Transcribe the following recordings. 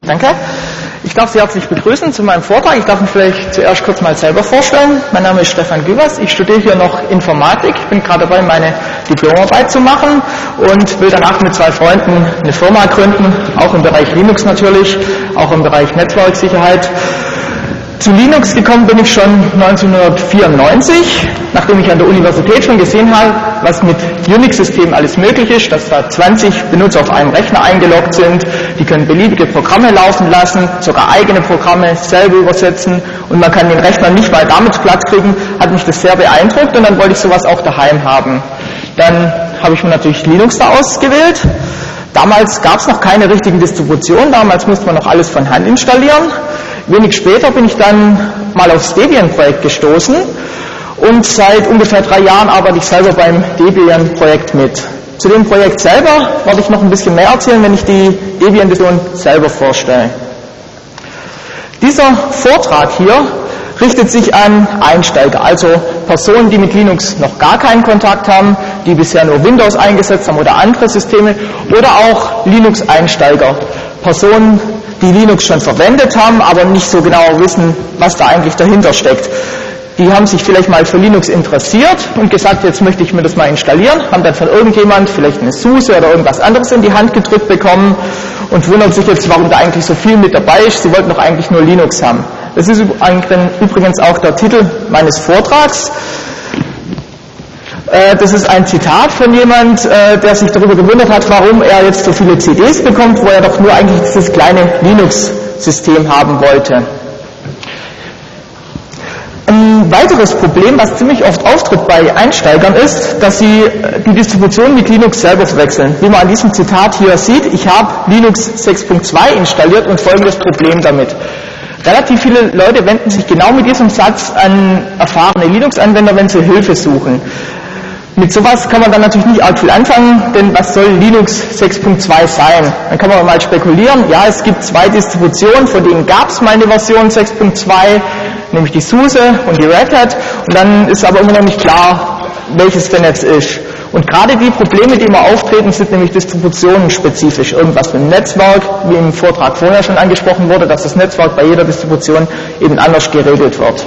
Danke. Ich darf Sie herzlich begrüßen zu meinem Vortrag. Ich darf mich vielleicht zuerst kurz mal selber vorstellen. Mein Name ist Stefan Gübers. Ich studiere hier noch Informatik. Ich bin gerade dabei, meine Diplomarbeit zu machen und will danach mit 2 Freunden eine Firma gründen, auch im Bereich Linux natürlich, auch im Bereich Netzwerksicherheit. Zu Linux gekommen bin ich schon 1994, nachdem ich an der Universität schon gesehen habe, was mit Unix-Systemen alles möglich ist, dass da 20 Benutzer auf einem Rechner eingeloggt sind, die können beliebige Programme laufen lassen, sogar eigene Programme selber übersetzen und man kann den Rechner nicht mal damit Platz kriegen, hat mich das sehr beeindruckt und dann wollte ich sowas auch daheim haben. Dann habe ich mir natürlich Linux da ausgewählt. Damals gab es noch keine richtige Distribution, damals musste man noch alles von Hand installieren. Wenig später bin ich dann mal aufs Debian-Projekt gestoßen und seit ungefähr 3 Jahren arbeite ich selber beim Debian-Projekt mit. Zu dem Projekt selber werde ich noch ein bisschen mehr erzählen, wenn ich die Debian-Version selber vorstelle. Dieser Vortrag hier richtet sich an Einsteiger, also Personen, die mit Linux noch gar keinen Kontakt haben, die bisher nur Windows eingesetzt haben oder andere Systeme, oder auch Linux-Einsteiger, Personen, die Linux schon verwendet haben, aber nicht so genau wissen, was da eigentlich dahinter steckt. Die haben sich vielleicht mal für Linux interessiert und gesagt, jetzt möchte ich mir das mal installieren, haben dann von irgendjemand vielleicht eine SUSE oder irgendwas anderes in die Hand gedrückt bekommen und wundern sich jetzt, warum da eigentlich so viel mit dabei ist. Sie wollten doch eigentlich nur Linux haben. Das ist übrigens auch der Titel meines Vortrags. Das ist ein Zitat von jemand, der sich darüber gewundert hat, warum er jetzt so viele CDs bekommt, wo er doch nur eigentlich dieses kleine Linux-System haben wollte. Ein weiteres Problem, was ziemlich oft auftritt bei Einsteigern, ist, dass sie die Distribution mit Linux selber verwechseln. Wie man an diesem Zitat hier sieht, ich habe Linux 6.2 installiert und folgendes Problem damit. Relativ viele Leute wenden sich genau mit diesem Satz an erfahrene Linux-Anwender, wenn sie Hilfe suchen. Mit sowas kann man dann natürlich nicht arg viel anfangen, denn was soll Linux 6.2 sein? Dann kann man mal spekulieren, ja, es gibt 2 Distributionen, von denen gab es mal eine Version 6.2, nämlich die SUSE und die Red Hat, und dann ist aber immer noch nicht klar, welches denn jetzt ist. Und gerade die Probleme, die immer auftreten, sind nämlich distributionenspezifisch. Irgendwas mit dem Netzwerk, wie im Vortrag vorher schon angesprochen wurde, dass das Netzwerk bei jeder Distribution eben anders geregelt wird.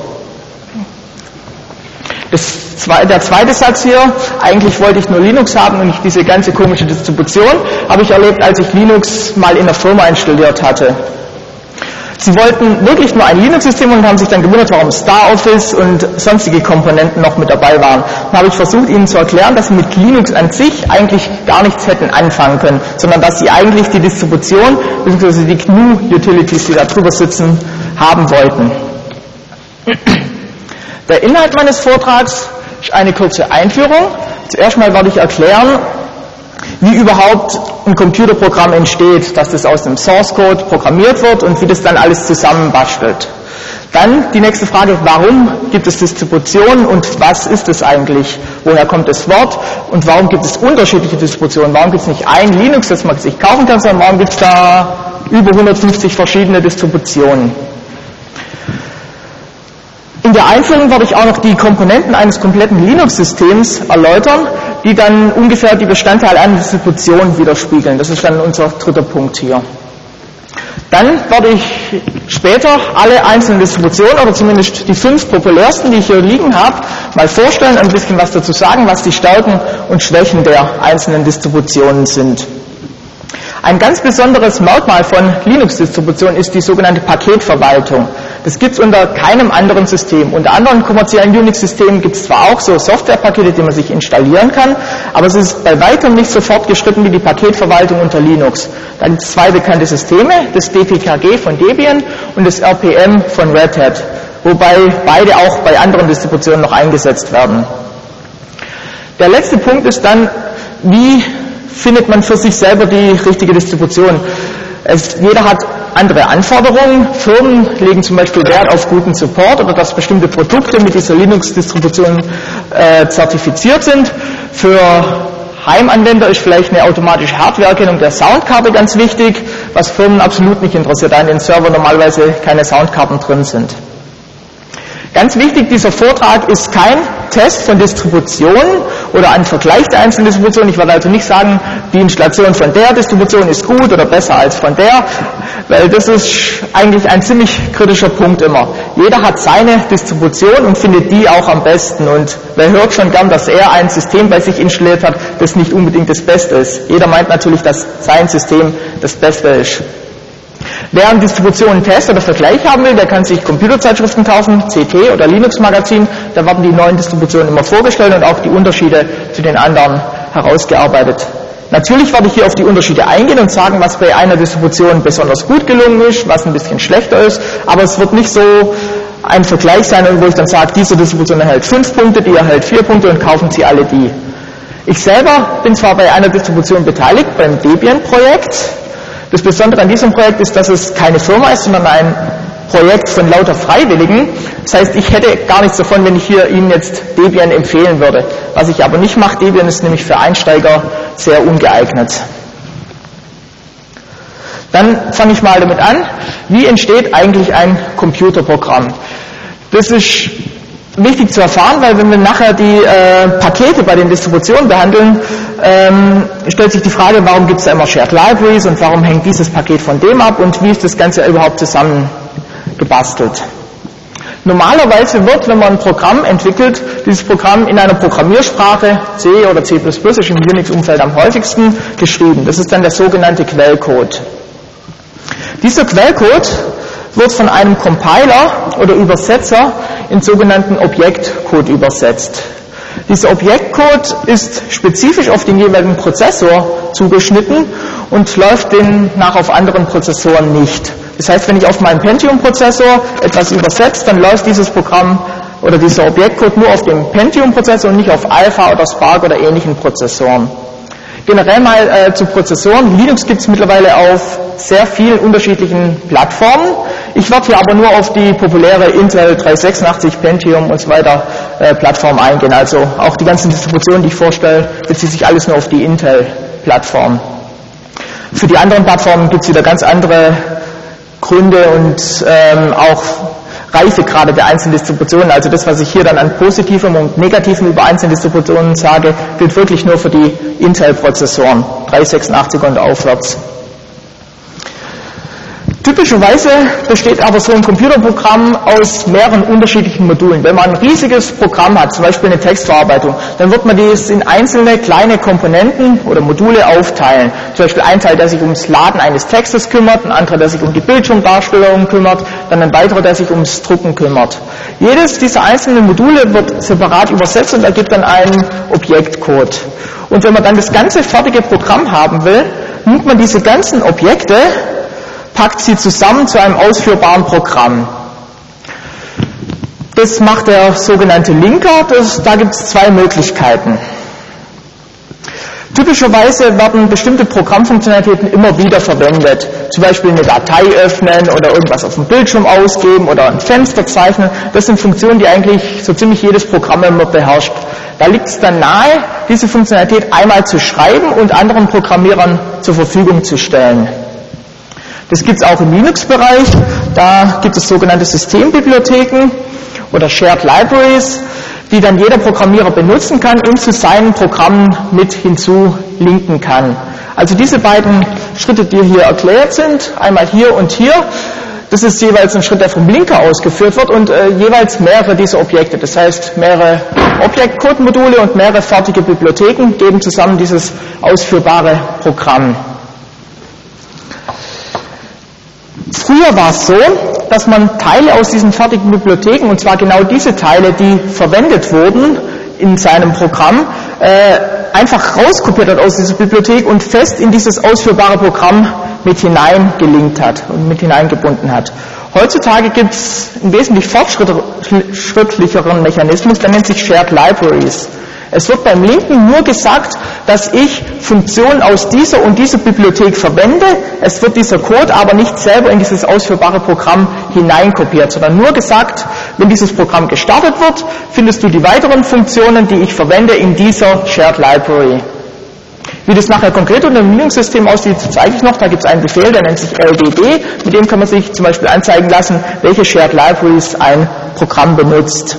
Der zweite Satz hier, eigentlich wollte ich nur Linux haben und nicht diese ganze komische Distribution, habe ich erlebt, als ich Linux mal in der Firma installiert hatte. Sie wollten wirklich nur ein Linux-System und haben sich dann gewundert, warum StarOffice und sonstige Komponenten noch mit dabei waren. Dann habe ich versucht, ihnen zu erklären, dass sie mit Linux an sich eigentlich gar nichts hätten anfangen können, sondern dass sie eigentlich die Distribution bzw. die GNU-Utilities, die da drüber sitzen, haben wollten. Der Inhalt meines Vortrags ist eine kurze Einführung. Zuerst mal werde ich erklären, wie überhaupt ein Computerprogramm entsteht, dass das aus dem Source Code programmiert wird und wie das dann alles zusammenbastelt. Dann die nächste Frage, warum gibt es Distributionen und was ist es eigentlich? Woher kommt das Wort und warum gibt es unterschiedliche Distributionen? Warum gibt es nicht ein Linux, das man sich kaufen kann, sondern warum gibt es da über 150 verschiedene Distributionen? In der Einführung werde ich auch noch die Komponenten eines kompletten Linux-Systems erläutern, die dann ungefähr die Bestandteile einer Distribution widerspiegeln. Das ist dann unser dritter Punkt hier. Dann werde ich später alle einzelnen Distributionen, oder zumindest die 5 populärsten, die ich hier liegen habe, mal vorstellen, ein bisschen was dazu sagen, was die Stärken und Schwächen der einzelnen Distributionen sind. Ein ganz besonderes Merkmal von Linux-Distributionen ist die sogenannte Paketverwaltung. Das gibt es unter keinem anderen System. Unter anderen kommerziellen Unix-Systemen gibt es zwar auch so Softwarepakete, die man sich installieren kann, aber es ist bei weitem nicht so fortgeschritten wie die Paketverwaltung unter Linux. Da gibt es 2 bekannte Systeme, das DPKG von Debian und das RPM von Red Hat, wobei beide auch bei anderen Distributionen noch eingesetzt werden. Der letzte Punkt ist dann, wie findet man für sich selber die richtige Distribution. Jeder hat andere Anforderungen. Firmen legen zum Beispiel Wert auf guten Support oder dass bestimmte Produkte mit dieser Linux-Distribution zertifiziert sind. Für Heimanwender ist vielleicht eine automatische Hardwareerkennung der Soundkarte ganz wichtig, was Firmen absolut nicht interessiert, da in den Servern normalerweise keine Soundkarten drin sind. Ganz wichtig, dieser Vortrag ist kein Test von Distributionen oder ein Vergleich der einzelnen Distributionen. Ich werde also nicht sagen, die Installation von der Distribution ist gut oder besser als von der, weil das ist eigentlich ein ziemlich kritischer Punkt immer. Jeder hat seine Distribution und findet die auch am besten. Und wer hört schon gern, dass er ein System bei sich installiert hat, das nicht unbedingt das Beste ist. Jeder meint natürlich, dass sein System das Beste ist. Wer an Distributionen Test oder Vergleich haben will, der kann sich Computerzeitschriften kaufen, CT oder Linux Magazin, da werden die neuen Distributionen immer vorgestellt und auch die Unterschiede zu den anderen herausgearbeitet. Natürlich werde ich hier auf die Unterschiede eingehen und sagen, was bei einer Distribution besonders gut gelungen ist, was ein bisschen schlechter ist, aber es wird nicht so ein Vergleich sein, wo ich dann sage, diese Distribution erhält 5 Punkte, die erhält 4 Punkte und kaufen Sie alle die. Ich selber bin zwar bei einer Distribution beteiligt, beim Debian-Projekt. Das Besondere an diesem Projekt ist, dass es keine Firma ist, sondern ein Projekt von lauter Freiwilligen. Das heißt, ich hätte gar nichts davon, wenn ich hier Ihnen jetzt Debian empfehlen würde. Was ich aber nicht mache, Debian ist nämlich für Einsteiger sehr ungeeignet. Dann fange ich mal damit an, wie entsteht eigentlich ein Computerprogramm? Das ist wichtig zu erfahren, weil wenn wir nachher die Pakete bei den Distributionen behandeln, stellt sich die Frage, warum gibt es da immer Shared Libraries und warum hängt dieses Paket von dem ab und wie ist das Ganze überhaupt zusammengebastelt. Normalerweise wird, wenn man ein Programm entwickelt, dieses Programm in einer Programmiersprache, C oder C++, ist im Unix-Umfeld am häufigsten geschrieben. Das ist dann der sogenannte Quellcode. Dieser Quellcode wird von einem Compiler oder Übersetzer in sogenannten Objektcode übersetzt. Dieser Objektcode ist spezifisch auf den jeweiligen Prozessor zugeschnitten und läuft demnach auf anderen Prozessoren nicht. Das heißt, wenn ich auf meinem Pentium-Prozessor etwas übersetze, dann läuft dieses Programm oder dieser Objektcode nur auf dem Pentium-Prozessor und nicht auf Alpha oder Spark oder ähnlichen Prozessoren. Generell mal zu Prozessoren. Linux gibt es mittlerweile auf sehr vielen unterschiedlichen Plattformen. Ich werde hier aber nur auf die populäre Intel 386, Pentium und so weiter Plattform eingehen. Also auch die ganzen Distributionen, die ich vorstelle, bezieht sich alles nur auf die Intel-Plattform. Für die anderen Plattformen gibt es wieder ganz andere Gründe und auch Reifegrade der einzelnen Distributionen. Also das, was ich hier dann an Positivem und Negativem über einzelne Distributionen sage, gilt wirklich nur für die Intel-Prozessoren, 386er und aufwärts. Typischerweise besteht aber so ein Computerprogramm aus mehreren unterschiedlichen Modulen. Wenn man ein riesiges Programm hat, zum Beispiel eine Textverarbeitung, dann wird man dies in einzelne kleine Komponenten oder Module aufteilen. Zum Beispiel ein Teil, der sich ums Laden eines Textes kümmert, ein anderer, der sich um die Bildschirmdarstellung kümmert, dann ein weiterer, der sich ums Drucken kümmert. Jedes dieser einzelnen Module wird separat übersetzt und ergibt dann einen Objektcode. Und wenn man dann das ganze fertige Programm haben will, nimmt man diese ganzen Objekte, packt sie zusammen zu einem ausführbaren Programm. Das macht der sogenannte Linker. Da gibt es zwei Möglichkeiten. Typischerweise werden bestimmte Programmfunktionalitäten immer wieder verwendet. Zum Beispiel eine Datei öffnen oder irgendwas auf dem Bildschirm ausgeben oder ein Fenster zeichnen. Das sind Funktionen, die eigentlich so ziemlich jedes Programm immer beherrscht. Da liegt es dann nahe, diese Funktionalität einmal zu schreiben und anderen Programmierern zur Verfügung zu stellen. Das gibt es auch im Linux-Bereich. Da gibt es sogenannte Systembibliotheken oder Shared Libraries, die dann jeder Programmierer benutzen kann und zu seinen Programmen mit hinzulinken kann. Also diese beiden Schritte, die hier erklärt sind, einmal hier und hier, das ist jeweils ein Schritt, der vom Linker ausgeführt wird und jeweils mehrere dieser Objekte. Das heißt, mehrere Objektcode-Module und mehrere fertige Bibliotheken geben zusammen dieses ausführbare Programm. Früher war es so, dass man Teile aus diesen fertigen Bibliotheken, und zwar genau diese Teile, die verwendet wurden in seinem Programm, einfach rauskopiert hat aus dieser Bibliothek und fest in dieses ausführbare Programm mit hineingelinkt hat und mit hineingebunden hat. Heutzutage gibt es einen wesentlich fortschrittlicheren Mechanismus, der nennt sich Shared Libraries. Es wird beim Linken nur gesagt, dass ich Funktionen aus dieser und dieser Bibliothek verwende. Es wird dieser Code aber nicht selber in dieses ausführbare Programm hineinkopiert, sondern nur gesagt, wenn dieses Programm gestartet wird, findest du die weiteren Funktionen, die ich verwende, in dieser Shared Library. Wie das nachher konkret unter dem Linux-System aussieht, zeige ich noch. Da gibt es einen Befehl, der nennt sich LDB. Mit dem kann man sich zum Beispiel anzeigen lassen, welche Shared Libraries ein Programm benutzt.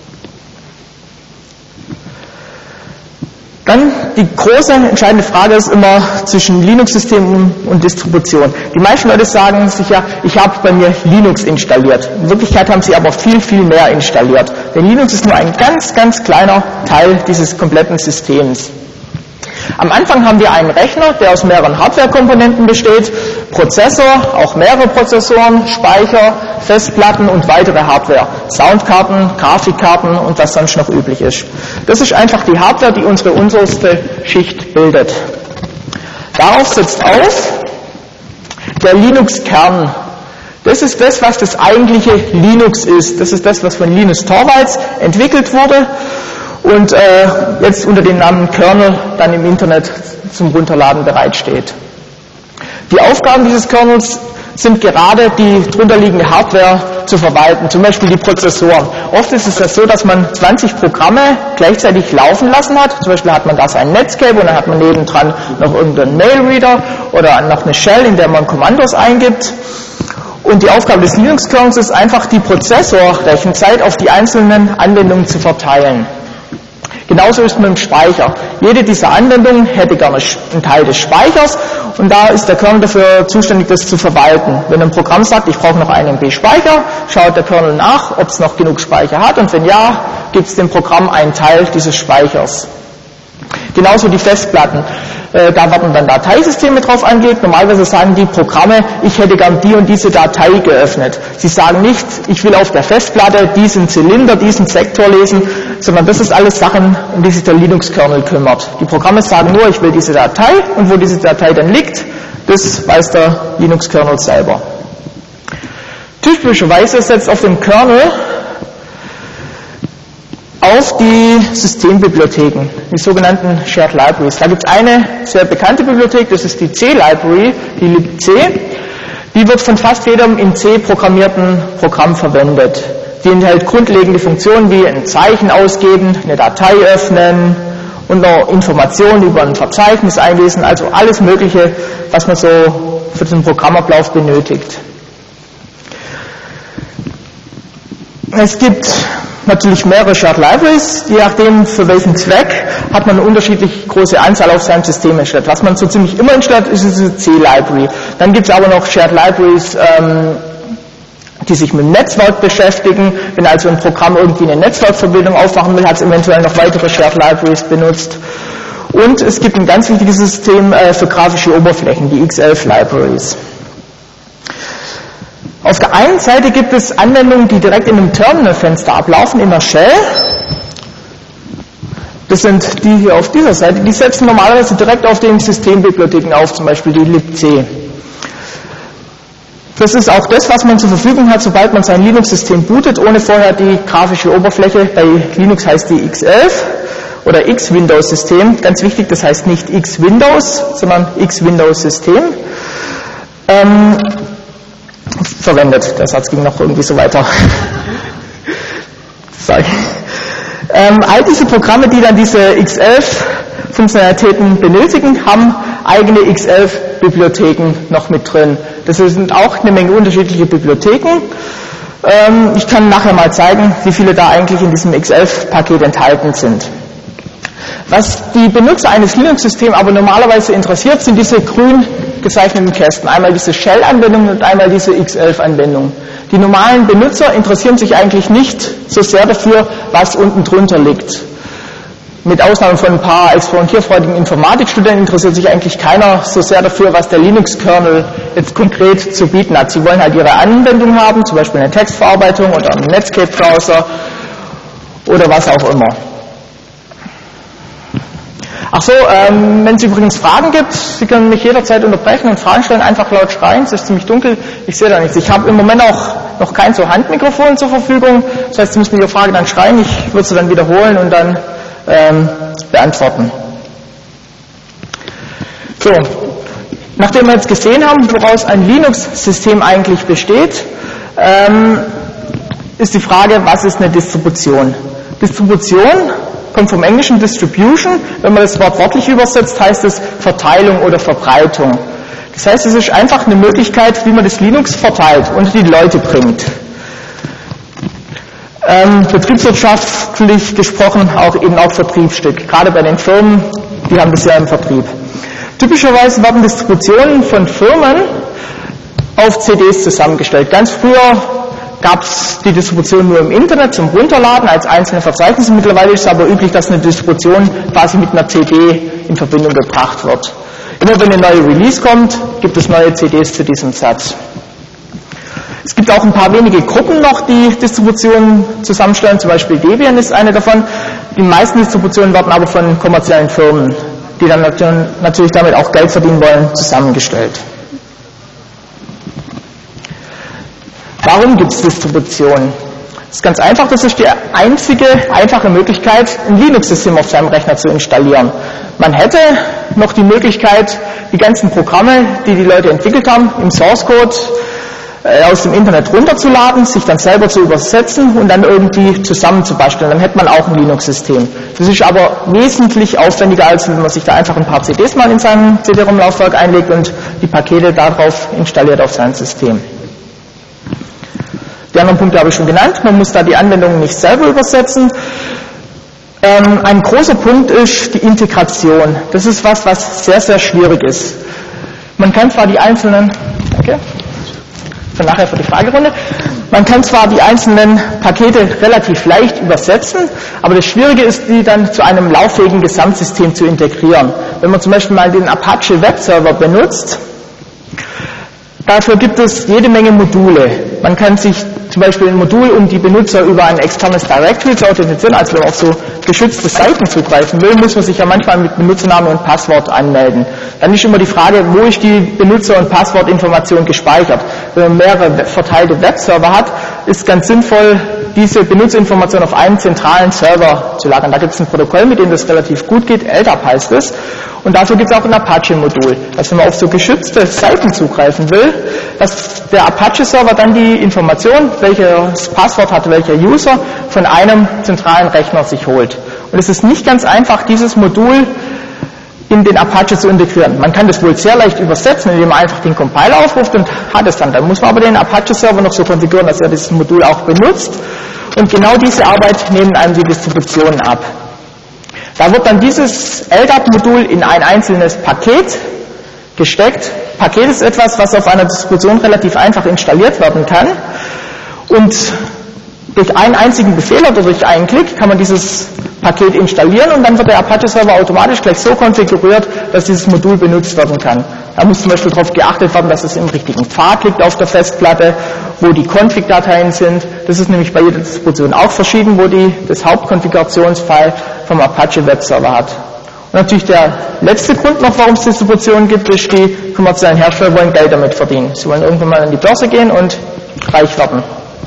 Dann die große entscheidende Frage ist immer zwischen Linux-System und Distribution. Die meisten Leute sagen sich ja, ich habe bei mir Linux installiert. In Wirklichkeit haben sie aber viel, viel mehr installiert. Denn Linux ist nur ein ganz, ganz kleiner Teil dieses kompletten Systems. Am Anfang haben wir einen Rechner, der aus mehreren Hardware-Komponenten besteht, Prozessor, auch mehrere Prozessoren, Speicher, Festplatten und weitere Hardware, Soundkarten, Grafikkarten und was sonst noch üblich ist. Das ist einfach die Hardware, die unsere unterste Schicht bildet. Darauf setzt auf der Linux-Kern. Das ist das, was das eigentliche Linux ist. Das ist das, was von Linus Torvalds entwickelt wurde und jetzt unter dem Namen Kernel dann im Internet zum Runterladen bereitsteht. Die Aufgaben dieses Kernels sind gerade die drunterliegende Hardware zu verwalten, zum Beispiel die Prozessoren. Oft ist es ja so, dass man 20 Programme gleichzeitig laufen lassen hat. Zum Beispiel hat man da sein Netscape und dann hat man nebendran noch irgendeinen Mailreader oder noch eine Shell, in der man Kommandos eingibt. Und die Aufgabe des Linux-Kernels ist einfach, die Prozessorrechenzeit auf die einzelnen Anwendungen zu verteilen. Genauso ist mit dem Speicher. Jede dieser Anwendungen hätte gerne einen Teil des Speichers und da ist der Kernel dafür zuständig, das zu verwalten. Wenn ein Programm sagt, ich brauche noch einen MB Speicher, schaut der Kernel nach, ob es noch genug Speicher hat und wenn ja, gibt es dem Programm einen Teil dieses Speichers. Genauso die Festplatten. Da werden dann Dateisysteme drauf angelegt. Normalerweise sagen die Programme, ich hätte gern die und diese Datei geöffnet. Sie sagen nicht, ich will auf der Festplatte diesen Zylinder, diesen Sektor lesen, sondern das ist alles Sachen, um die sich der Linux-Kernel kümmert. Die Programme sagen nur, ich will diese Datei und wo diese Datei dann liegt, das weiß der Linux-Kernel selber. Typischerweise setzt auf dem Kernel auf die Systembibliotheken, die sogenannten Shared Libraries. Da gibt es eine sehr bekannte Bibliothek, das ist die C-Library, die libc. Die wird von fast jedem in C programmierten Programm verwendet. Die enthält grundlegende Funktionen wie ein Zeichen ausgeben, eine Datei öffnen und noch Informationen über ein Verzeichnis einlesen, also alles Mögliche, was man so für den Programmablauf benötigt. Es gibt natürlich mehrere Shared Libraries, je nachdem für welchen Zweck hat man eine unterschiedlich große Anzahl auf seinem System installiert. Was man so ziemlich immer installiert, ist diese C-Library. Dann gibt es aber noch Shared Libraries, die sich mit dem Netzwerk beschäftigen. Wenn also ein Programm irgendwie eine Netzwerkverbindung aufmachen will, hat es eventuell noch weitere Shared Libraries benutzt. Und es gibt ein ganz wichtiges System für grafische Oberflächen, die X11 Libraries. Auf der einen Seite gibt es Anwendungen, die direkt in einem Terminalfenster ablaufen, in der Shell. Das sind die hier auf dieser Seite. Die setzen normalerweise direkt auf den Systembibliotheken auf, zum Beispiel die libc. Das ist auch das, was man zur Verfügung hat, sobald man sein Linux-System bootet, ohne vorher die grafische Oberfläche. Bei Linux heißt die X11 oder X-Windows-System. Ganz wichtig, das heißt nicht X-Windows, sondern X-Windows-System. Verwendet. Der Satz ging noch irgendwie so weiter. All diese Programme, die dann diese X11-Funktionalitäten benötigen, haben eigene X11-Bibliotheken noch mit drin. Das sind auch eine Menge unterschiedliche Bibliotheken. Ich kann nachher mal zeigen, wie viele da eigentlich in diesem X11-Paket enthalten sind. Was die Benutzer eines Linux-Systems aber normalerweise interessiert, sind diese grün gezeichneten Kästen. Einmal diese Shell-Anwendung und einmal diese X11-Anwendung. Die normalen Benutzer interessieren sich eigentlich nicht so sehr dafür, was unten drunter liegt. Mit Ausnahme von ein paar experimentierfreudigen Informatikstudenten interessiert sich eigentlich keiner so sehr dafür, was der Linux-Kernel jetzt konkret zu bieten hat. Sie wollen halt ihre Anwendung haben, zum Beispiel eine Textverarbeitung oder einen Netscape-Browser oder was auch immer. Ach so, wenn es übrigens Fragen gibt, Sie können mich jederzeit unterbrechen und Fragen stellen, einfach laut schreien, es ist ziemlich dunkel, ich sehe da nichts. Ich habe im Moment auch noch kein so Handmikrofon zur Verfügung, das heißt, Sie müssen Ihre Frage dann schreien, ich würde sie dann wiederholen und dann beantworten. So, nachdem wir jetzt gesehen haben, woraus ein Linux-System eigentlich besteht, ist die Frage, was ist eine Distribution? Distribution kommt vom englischen Distribution. Wenn man das Wort wörtlich übersetzt, heißt es Verteilung oder Verbreitung. Das heißt, es ist einfach eine Möglichkeit, wie man das Linux verteilt und die Leute bringt. Betriebswirtschaftlich gesprochen auch Vertriebsstück. Gerade bei den Firmen, die haben das ja im Vertrieb. Typischerweise werden Distributionen von Firmen auf CDs zusammengestellt. Ganz früher gab es die Distribution nur im Internet zum Runterladen als einzelne Verzeichnisse. Mittlerweile ist es aber üblich, dass eine Distribution quasi mit einer CD in Verbindung gebracht wird. Immer wenn eine neue Release kommt, gibt es neue CDs zu diesem Satz. Es gibt auch ein paar wenige Gruppen noch, die Distributionen zusammenstellen, zum Beispiel Debian ist eine davon. Die meisten Distributionen werden aber von kommerziellen Firmen, die dann natürlich damit auch Geld verdienen wollen, zusammengestellt. Warum gibt es Distributionen? Das ist ganz einfach, das ist die einzige einfache Möglichkeit, ein Linux-System auf seinem Rechner zu installieren. Man hätte noch die Möglichkeit, die ganzen Programme, die die Leute entwickelt haben, im Source-Code aus dem Internet runterzuladen, sich dann selber zu übersetzen und dann irgendwie zusammenzubasteln. Dann hätte man auch ein Linux-System. Das ist aber wesentlich aufwendiger, als wenn man sich da einfach ein paar CDs mal in sein CD-ROM-Laufwerk einlegt und die Pakete darauf installiert auf sein System. Die anderen Punkte habe ich schon genannt. Man muss da die Anwendungen nicht selber übersetzen. Ein großer Punkt ist die Integration. Das ist was sehr, sehr schwierig ist. Man kann zwar die einzelnen... Danke. Für nachher für die Fragerunde. Man kann zwar die einzelnen Pakete relativ leicht übersetzen, aber das Schwierige ist, die dann zu einem lauffähigen Gesamtsystem zu integrieren. Wenn man zum Beispiel mal den Apache Webserver benutzt, dafür gibt es jede Menge Module. Man kann sich zum Beispiel ein Modul, um die Benutzer über ein externes Directory zu authentifizieren, also wenn man auf so geschützte Seiten zugreifen will, muss man sich ja manchmal mit Benutzername und Passwort anmelden. Dann ist immer die Frage, wo ist die Benutzer- und Passwortinformation gespeichert. Wenn man mehrere verteilte Webserver hat, ist ganz sinnvoll, diese Benutzerinformation auf einen zentralen Server zu lagern. Da gibt es ein Protokoll, mit dem das relativ gut geht, LDAP heißt es. Und dafür gibt es auch ein Apache-Modul. Also wenn man auf so geschützte Seiten zugreifen will, dass der Apache-Server dann die Information, welches Passwort hatte welcher User, von einem zentralen Rechner sich holt. Und es ist nicht ganz einfach, dieses Modul in den Apache zu integrieren. Man kann das wohl sehr leicht übersetzen, indem man einfach den Compiler aufruft und hat es dann. Dann muss man aber den Apache-Server noch so konfigurieren, dass er dieses Modul auch benutzt. Und genau diese Arbeit nehmen einem die Distributionen ab. Da wird dann dieses LDAP-Modul in ein einzelnes Paket gesteckt. Paket ist etwas, was auf einer Distribution relativ einfach installiert werden kann. Und durch einen einzigen Befehl oder durch einen Klick kann man dieses Paket installieren und dann wird der Apache-Server automatisch gleich so konfiguriert, dass dieses Modul benutzt werden kann. Da muss zum Beispiel darauf geachtet werden, dass es im richtigen Pfad liegt auf der Festplatte, wo die Config-Dateien sind. Das ist nämlich bei jeder Distribution auch verschieden, wo die das Hauptkonfigurationsfile vom Apache-Webserver hat. Und natürlich der letzte Grund noch, warum es Distributionen gibt, ist, die kommerziellen Hersteller wollen Geld damit verdienen. Sie wollen irgendwann mal an die Börse gehen und reich werden.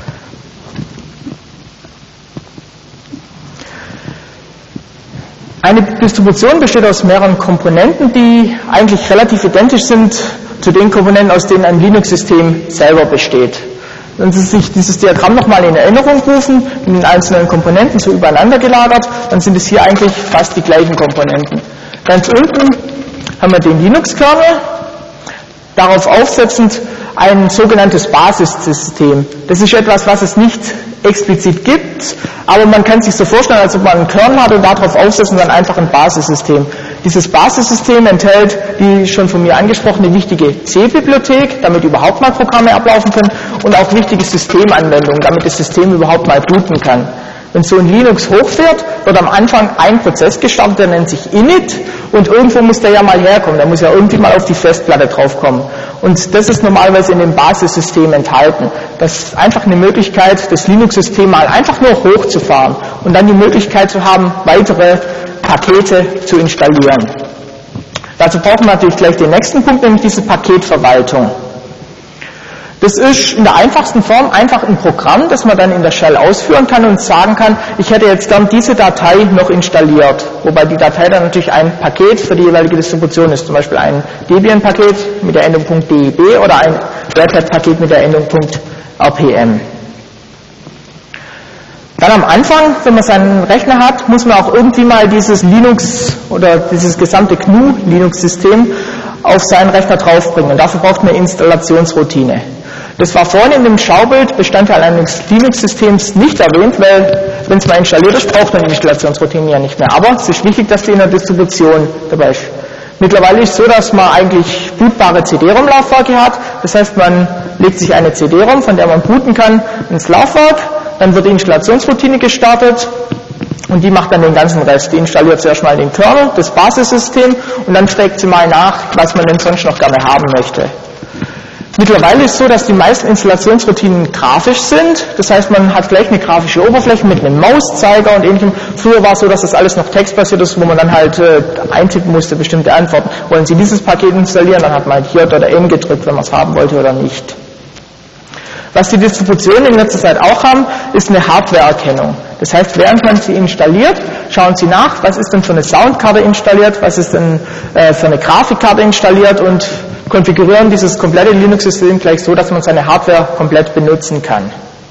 Eine Distribution besteht aus mehreren Komponenten, die eigentlich relativ identisch sind zu den Komponenten, aus denen ein Linux-System selber besteht. Wenn Sie sich dieses Diagramm nochmal in Erinnerung rufen, in den einzelnen Komponenten so übereinander gelagert, dann sind es hier eigentlich fast die gleichen Komponenten. Ganz unten haben wir den Linux-Kernel, darauf aufsetzend ein sogenanntes Basissystem. Das ist etwas, was es nicht explizit gibt, aber man kann sich so vorstellen, als ob man einen Kernel hat und darauf aufsetzen dann einfach ein Basissystem. Dieses Basissystem enthält die schon von mir angesprochene wichtige C-Bibliothek, damit überhaupt mal Programme ablaufen können und auch wichtige Systemanwendungen, damit das System überhaupt mal booten kann. Wenn so ein Linux hochfährt, wird am Anfang ein Prozess gestartet, der nennt sich init und irgendwo muss der ja mal herkommen, der muss ja irgendwie mal auf die Festplatte draufkommen. Und das ist normalerweise in dem Basissystem enthalten. Das ist einfach eine Möglichkeit, das Linux-System mal einfach nur hochzufahren und dann die Möglichkeit zu haben, weitere Pakete zu installieren. Dazu brauchen wir natürlich gleich den nächsten Punkt, nämlich diese Paketverwaltung. Das ist in der einfachsten Form einfach ein Programm, das man dann in der Shell ausführen kann und sagen kann, ich hätte jetzt gern diese Datei noch installiert. Wobei die Datei dann natürlich ein Paket für die jeweilige Distribution ist. Zum Beispiel ein Debian-Paket mit der Endung .deb oder ein Red Hat-Paket mit der Endung .rpm. Dann am Anfang, wenn man seinen Rechner hat, muss man auch irgendwie mal dieses Linux oder dieses gesamte GNU-Linux-System auf seinen Rechner draufbringen. Und dafür braucht man eine Installationsroutine. Das war vorhin in dem Schaubild Bestandteil eines Linux-Systems nicht erwähnt, weil wenn es mal installiert ist, braucht man die Installationsroutine ja nicht mehr. Aber es ist wichtig, dass die in der Distribution dabei ist. Mittlerweile ist es so, dass man eigentlich bootbare CD-ROM-Laufwerke hat. Das heißt, man legt sich eine CD-ROM, von der man booten kann, ins Laufwerk. Dann wird die Installationsroutine gestartet und die macht dann den ganzen Rest. Die installiert zuerst mal den Kernel, das Basissystem und dann fragt sie mal nach, was man denn sonst noch gerne haben möchte. Mittlerweile ist es so, dass die meisten Installationsroutinen grafisch sind. Das heißt, man hat gleich eine grafische Oberfläche mit einem Mauszeiger und ähnlichem. Früher war es so, dass das alles noch textbasiert ist, wo man dann halt eintippen musste, bestimmte Antworten. Wollen Sie dieses Paket installieren? Dann hat man halt J oder M gedrückt, wenn man es haben wollte oder nicht. Was die Distributionen in letzter Zeit auch haben, ist eine Hardwareerkennung. Das heißt, während man sie installiert, schauen Sie nach, was ist denn für eine Soundkarte installiert, was ist denn für eine Grafikkarte installiert und konfigurieren dieses komplette Linux-System gleich so, dass man seine Hardware komplett benutzen kann.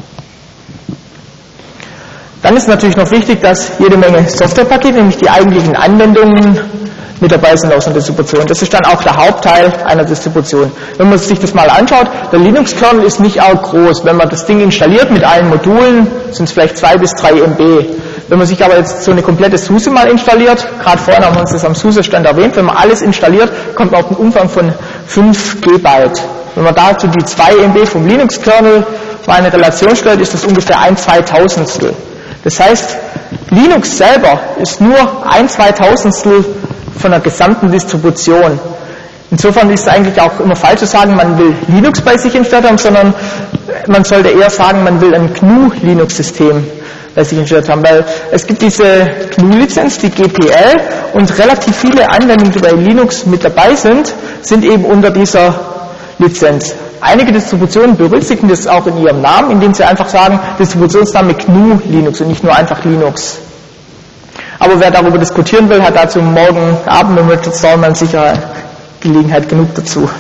Dann ist natürlich noch wichtig, dass jede Menge Softwarepakete, nämlich die eigentlichen Anwendungen, mit dabei sind aus einer Distribution. Das ist dann auch der Hauptteil einer Distribution. Wenn man sich das mal anschaut, der Linux-Kernel ist nicht arg groß. Wenn man das Ding installiert mit allen Modulen, sind es vielleicht 2 bis 3 MB. Wenn man sich aber jetzt so eine komplette SUSE mal installiert, gerade vorhin haben wir uns das am SUSE-Stand erwähnt, wenn man alles installiert, kommt man auf einen Umfang von 5 GB. Wenn man dazu die 2 MB vom Linux-Kernel mal eine Relation stellt, ist das ungefähr 1/2000. Das heißt, Linux selber ist nur 1/2000 von der gesamten Distribution. Insofern ist es eigentlich auch immer falsch zu sagen, man will Linux bei sich installiert haben, sondern man sollte eher sagen, man will ein GNU-Linux-System bei sich installiert haben, weil es gibt diese GNU-Lizenz, die GPL, und relativ viele Anwendungen, die bei Linux mit dabei sind, sind eben unter dieser Lizenz. Einige Distributionen berücksichtigen das auch in ihrem Namen, indem sie einfach sagen, Distributionsname GNU-Linux und nicht nur einfach Linux. Aber wer darüber diskutieren will, hat dazu morgen Abend im Richard Stallman sicher Gelegenheit genug dazu.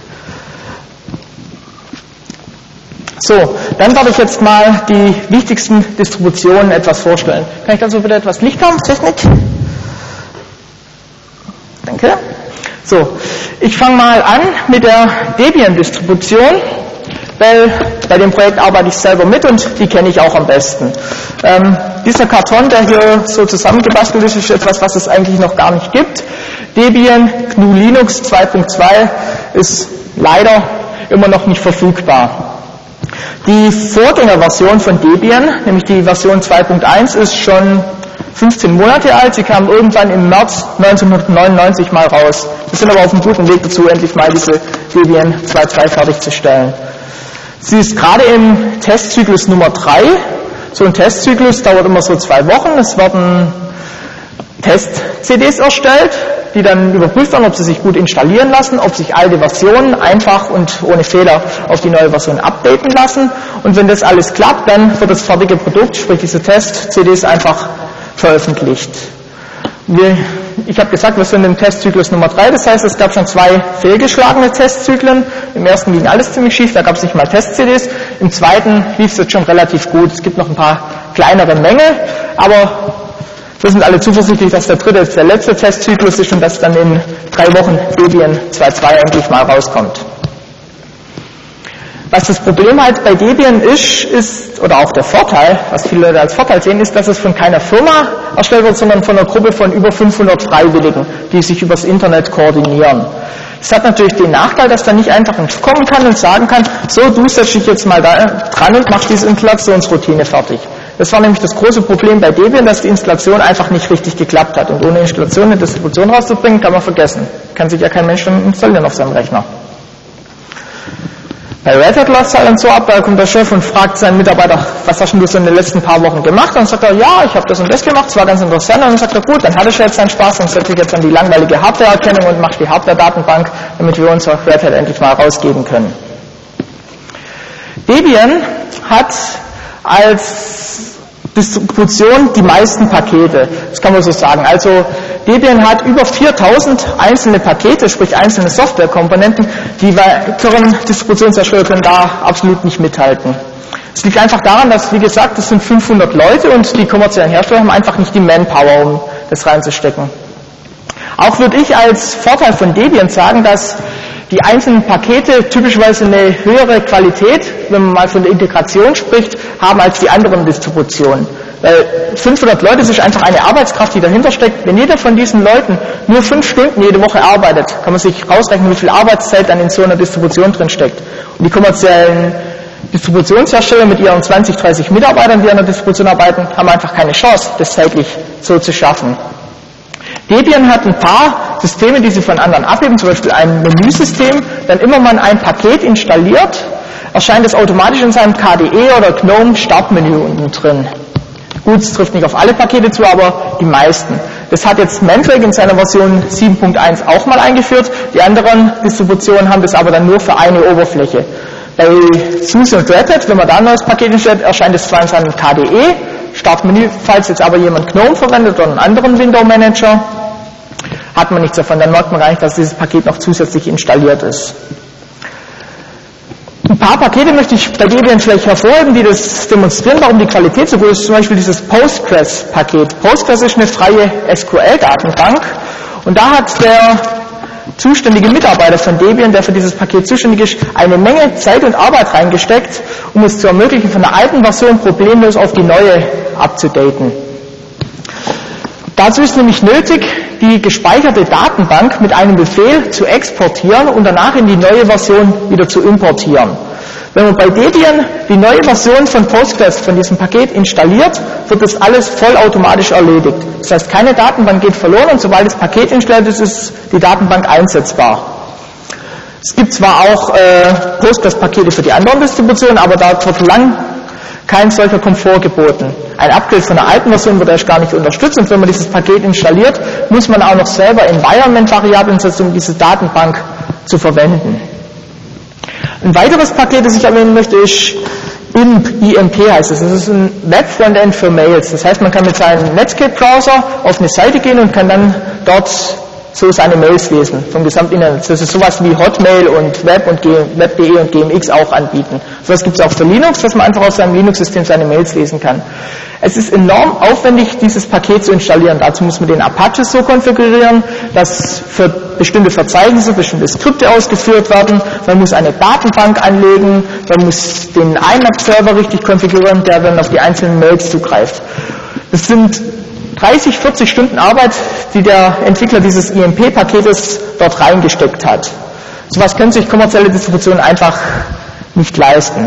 So, dann werde ich jetzt mal die wichtigsten Distributionen etwas vorstellen. Kann ich dazu bitte etwas Licht haben? Technik? Danke. So, ich fange mal an mit der Debian-Distribution, weil bei dem Projekt arbeite ich selber mit und die kenne ich auch am besten. Dieser Karton, der hier so zusammengebastelt ist, ist etwas, was es eigentlich noch gar nicht gibt. Debian GNU Linux 2.2 ist leider immer noch nicht verfügbar. Die Vorgängerversion von Debian, nämlich die Version 2.1, ist schon 15 Monate alt. Sie kam irgendwann im März 1999 mal raus. Wir sind aber auf einem guten Weg dazu, endlich mal diese Debian 2.2 fertigzustellen. Sie ist gerade im Testzyklus Nummer 3. So ein Testzyklus dauert immer so 2 Wochen. Es werden Test-CDs erstellt, die dann überprüft werden, ob sie sich gut installieren lassen, ob sich alte Versionen einfach und ohne Fehler auf die neue Version updaten lassen. Und wenn das alles klappt, dann wird das fertige Produkt, sprich diese Test-CDs, einfach veröffentlicht. Ich habe gesagt, wir sind im Testzyklus Nummer 3, das heißt, es gab schon 2 fehlgeschlagene Testzyklen. Im ersten ging alles ziemlich schief, da gab es nicht mal Test-CDs. Im zweiten lief es jetzt schon relativ gut. Es gibt noch ein paar kleinere Mängel, aber wir sind alle zuversichtlich, dass der dritte jetzt der letzte Testzyklus ist und dass dann in 3 Wochen Debian 2.2 endlich mal rauskommt. Was das Problem halt bei Debian ist, oder auch der Vorteil, was viele Leute als Vorteil sehen, ist, dass es von keiner Firma erstellt wird, sondern von einer Gruppe von über 500 Freiwilligen, die sich übers Internet koordinieren. Das hat natürlich den Nachteil, dass da nicht einfach kommen kann und sagen kann, so, du setzt dich jetzt mal da dran und mach diese Installationsroutine fertig. Das war nämlich das große Problem bei Debian, dass die Installation einfach nicht richtig geklappt hat. Und ohne Installation eine Distribution rauszubringen, kann man vergessen. Kann sich ja kein Mensch dann installieren auf seinem Rechner. Bei Red Hat läuft es halt dann so ab, da kommt der Chef und fragt seinen Mitarbeiter, was hast du so in den letzten paar Wochen gemacht? Und dann sagt er, ja, ich habe das und das gemacht, das war ganz interessant. Und dann sagt er, gut, dann hatte ich jetzt seinen Spaß und setze ich jetzt an die langweilige Hardware-Erkennung und mache die Hardware-Datenbank, damit wir uns auf Red Hat endlich mal rausgeben können. Debian hat als Distribution die meisten Pakete, das kann man so sagen. Also Debian hat über 4000 einzelne Pakete, sprich einzelne Softwarekomponenten, die weiteren Distributionshersteller können da absolut nicht mithalten. Es liegt einfach daran, dass, wie gesagt, das sind 500 Leute und die kommerziellen Hersteller haben einfach nicht die Manpower, um das reinzustecken. Auch würde ich als Vorteil von Debian sagen, dass die einzelnen Pakete typischerweise eine höhere Qualität, wenn man mal von der Integration spricht, haben als die anderen Distributionen. Weil 500 Leute ist einfach eine Arbeitskraft, die dahinter steckt. Wenn jeder von diesen Leuten nur 5 Stunden jede Woche arbeitet, kann man sich rausrechnen, wie viel Arbeitszeit dann in so einer Distribution drin steckt. Und die kommerziellen Distributionshersteller mit ihren 20, 30 Mitarbeitern, die an der Distribution arbeiten, haben einfach keine Chance, das zeitlich so zu schaffen. Debian hat ein paar Systeme, die sie von anderen abheben, zum Beispiel ein Menüsystem. Dann immer man ein Paket installiert, erscheint es automatisch in seinem KDE oder GNOME Startmenü unten drin. Gut, es trifft nicht auf alle Pakete zu, aber die meisten. Das hat jetzt Mandrake in seiner Version 7.1 auch mal eingeführt. Die anderen Distributionen haben das aber dann nur für eine Oberfläche. Bei SUSE und Red Hat, wenn man da ein neues Paket installiert, erscheint es zwar in seinem KDE Startmenü, falls jetzt aber jemand GNOME verwendet oder einen anderen Window Manager, hat man nichts davon, dann merkt man gar nicht, dass dieses Paket noch zusätzlich installiert ist. Ein paar Pakete möchte ich bei Debian vielleicht hervorheben, die das demonstrieren, warum die Qualität so gut ist. Zum Beispiel dieses Postgres-Paket. Postgres ist eine freie SQL-Datenbank und da hat der zuständige Mitarbeiter von Debian, der für dieses Paket zuständig ist, eine Menge Zeit und Arbeit reingesteckt, um es zu ermöglichen, von der alten Version problemlos auf die neue abzudaten. Dazu ist nämlich nötig, die gespeicherte Datenbank mit einem Befehl zu exportieren und danach in die neue Version wieder zu importieren. Wenn man bei Debian die neue Version von Postgres, von diesem Paket installiert, wird das alles vollautomatisch erledigt. Das heißt, keine Datenbank geht verloren und sobald das Paket installiert ist, ist die Datenbank einsetzbar. Es gibt zwar auch Postgres-Pakete für die anderen Distributionen, aber da wird lang kein solcher Komfort geboten. Ein Upgrade von der alten Version wird erst gar nicht unterstützt und wenn man dieses Paket installiert, muss man auch noch selber Environment-Variablen setzen, um diese Datenbank zu verwenden. Ein weiteres Paket, das ich erwähnen möchte, ist IMP heißt es. Das ist ein Web-Frontend für Mails. Das heißt, man kann mit seinem Netscape-Browser auf eine Seite gehen und kann dann dort so seine Mails lesen vom Gesamtinternet. Das ist sowas wie Hotmail und Web und Web.de und GMX auch anbieten. Sowas gibt es auch für Linux, dass man einfach aus seinem Linux-System seine Mails lesen kann. Es ist enorm aufwendig, dieses Paket zu installieren. Dazu muss man den Apache so konfigurieren, dass für bestimmte Verzeichnisse bestimmte Skripte ausgeführt werden. Man muss eine Datenbank anlegen, man muss den IMAP-Server richtig konfigurieren, der dann auf die einzelnen Mails zugreift. Das sind 30, 40 Stunden Arbeit, die der Entwickler dieses IMP-Paketes dort reingesteckt hat. Sowas können sich kommerzielle Distributionen einfach nicht leisten.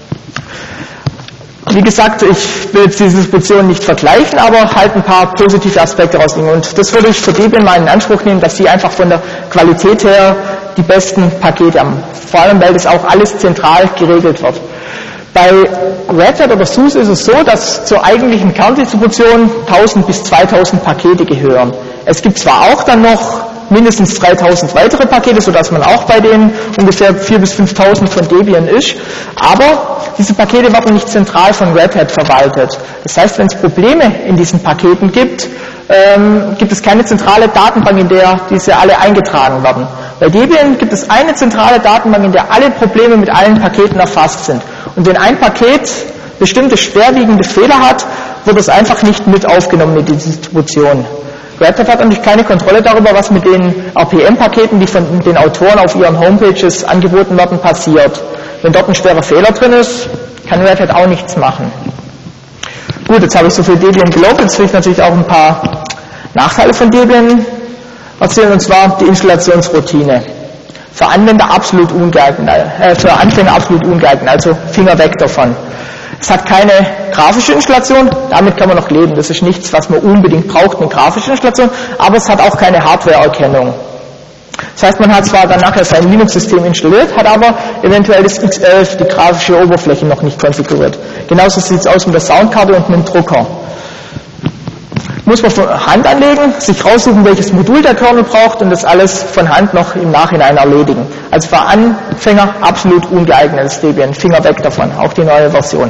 Wie gesagt, ich will jetzt diese Distributionen nicht vergleichen, aber halt ein paar positive Aspekte rausnehmen. Und das würde ich für Debian mal in Anspruch nehmen, dass sie einfach von der Qualität her die besten Pakete haben. Vor allem, weil das auch alles zentral geregelt wird. Bei Red Hat oder SUSE ist es so, dass zur eigentlichen Kerndistribution 1000 bis 2000 Pakete gehören. Es gibt zwar auch dann noch mindestens 3000 weitere Pakete, sodass man auch bei den ungefähr 4.000 bis 5.000 von Debian ist, aber diese Pakete werden nicht zentral von Red Hat verwaltet. Das heißt, wenn es Probleme in diesen Paketen gibt, gibt es keine zentrale Datenbank, in der diese alle eingetragen werden. Bei Debian gibt es eine zentrale Datenbank, in der alle Probleme mit allen Paketen erfasst sind. Und wenn ein Paket bestimmte schwerwiegende Fehler hat, wird es einfach nicht mit aufgenommen in die Distribution. Red Hat hat natürlich keine Kontrolle darüber, was mit den RPM-Paketen, die von den Autoren auf ihren Homepages angeboten werden, passiert. Wenn dort ein schwerer Fehler drin ist, kann Red Hat auch nichts machen. Gut, jetzt habe ich so viel Debian gelobt, jetzt will ich natürlich auch ein paar Nachteile von Debian erzählen, und zwar die Installationsroutine. Für Anwender absolut ungeeignet, für Anfänger absolut ungeeignet, also Finger weg davon. Es hat keine grafische Installation, damit kann man noch leben. Das ist nichts, was man unbedingt braucht, eine grafische Installation, aber es hat auch keine Hardware-Erkennung. Das heißt, man hat zwar dann nachher sein Linux-System installiert, hat aber eventuell das X11, die grafische Oberfläche, noch nicht konfiguriert. Genauso sieht es aus mit der Soundkarte und mit dem Drucker. Muss man von Hand anlegen, sich raussuchen, welches Modul der Kernel braucht und das alles von Hand noch im Nachhinein erledigen. Also für Anfänger absolut ungeeignetes Debian, Finger weg davon, auch die neue Version.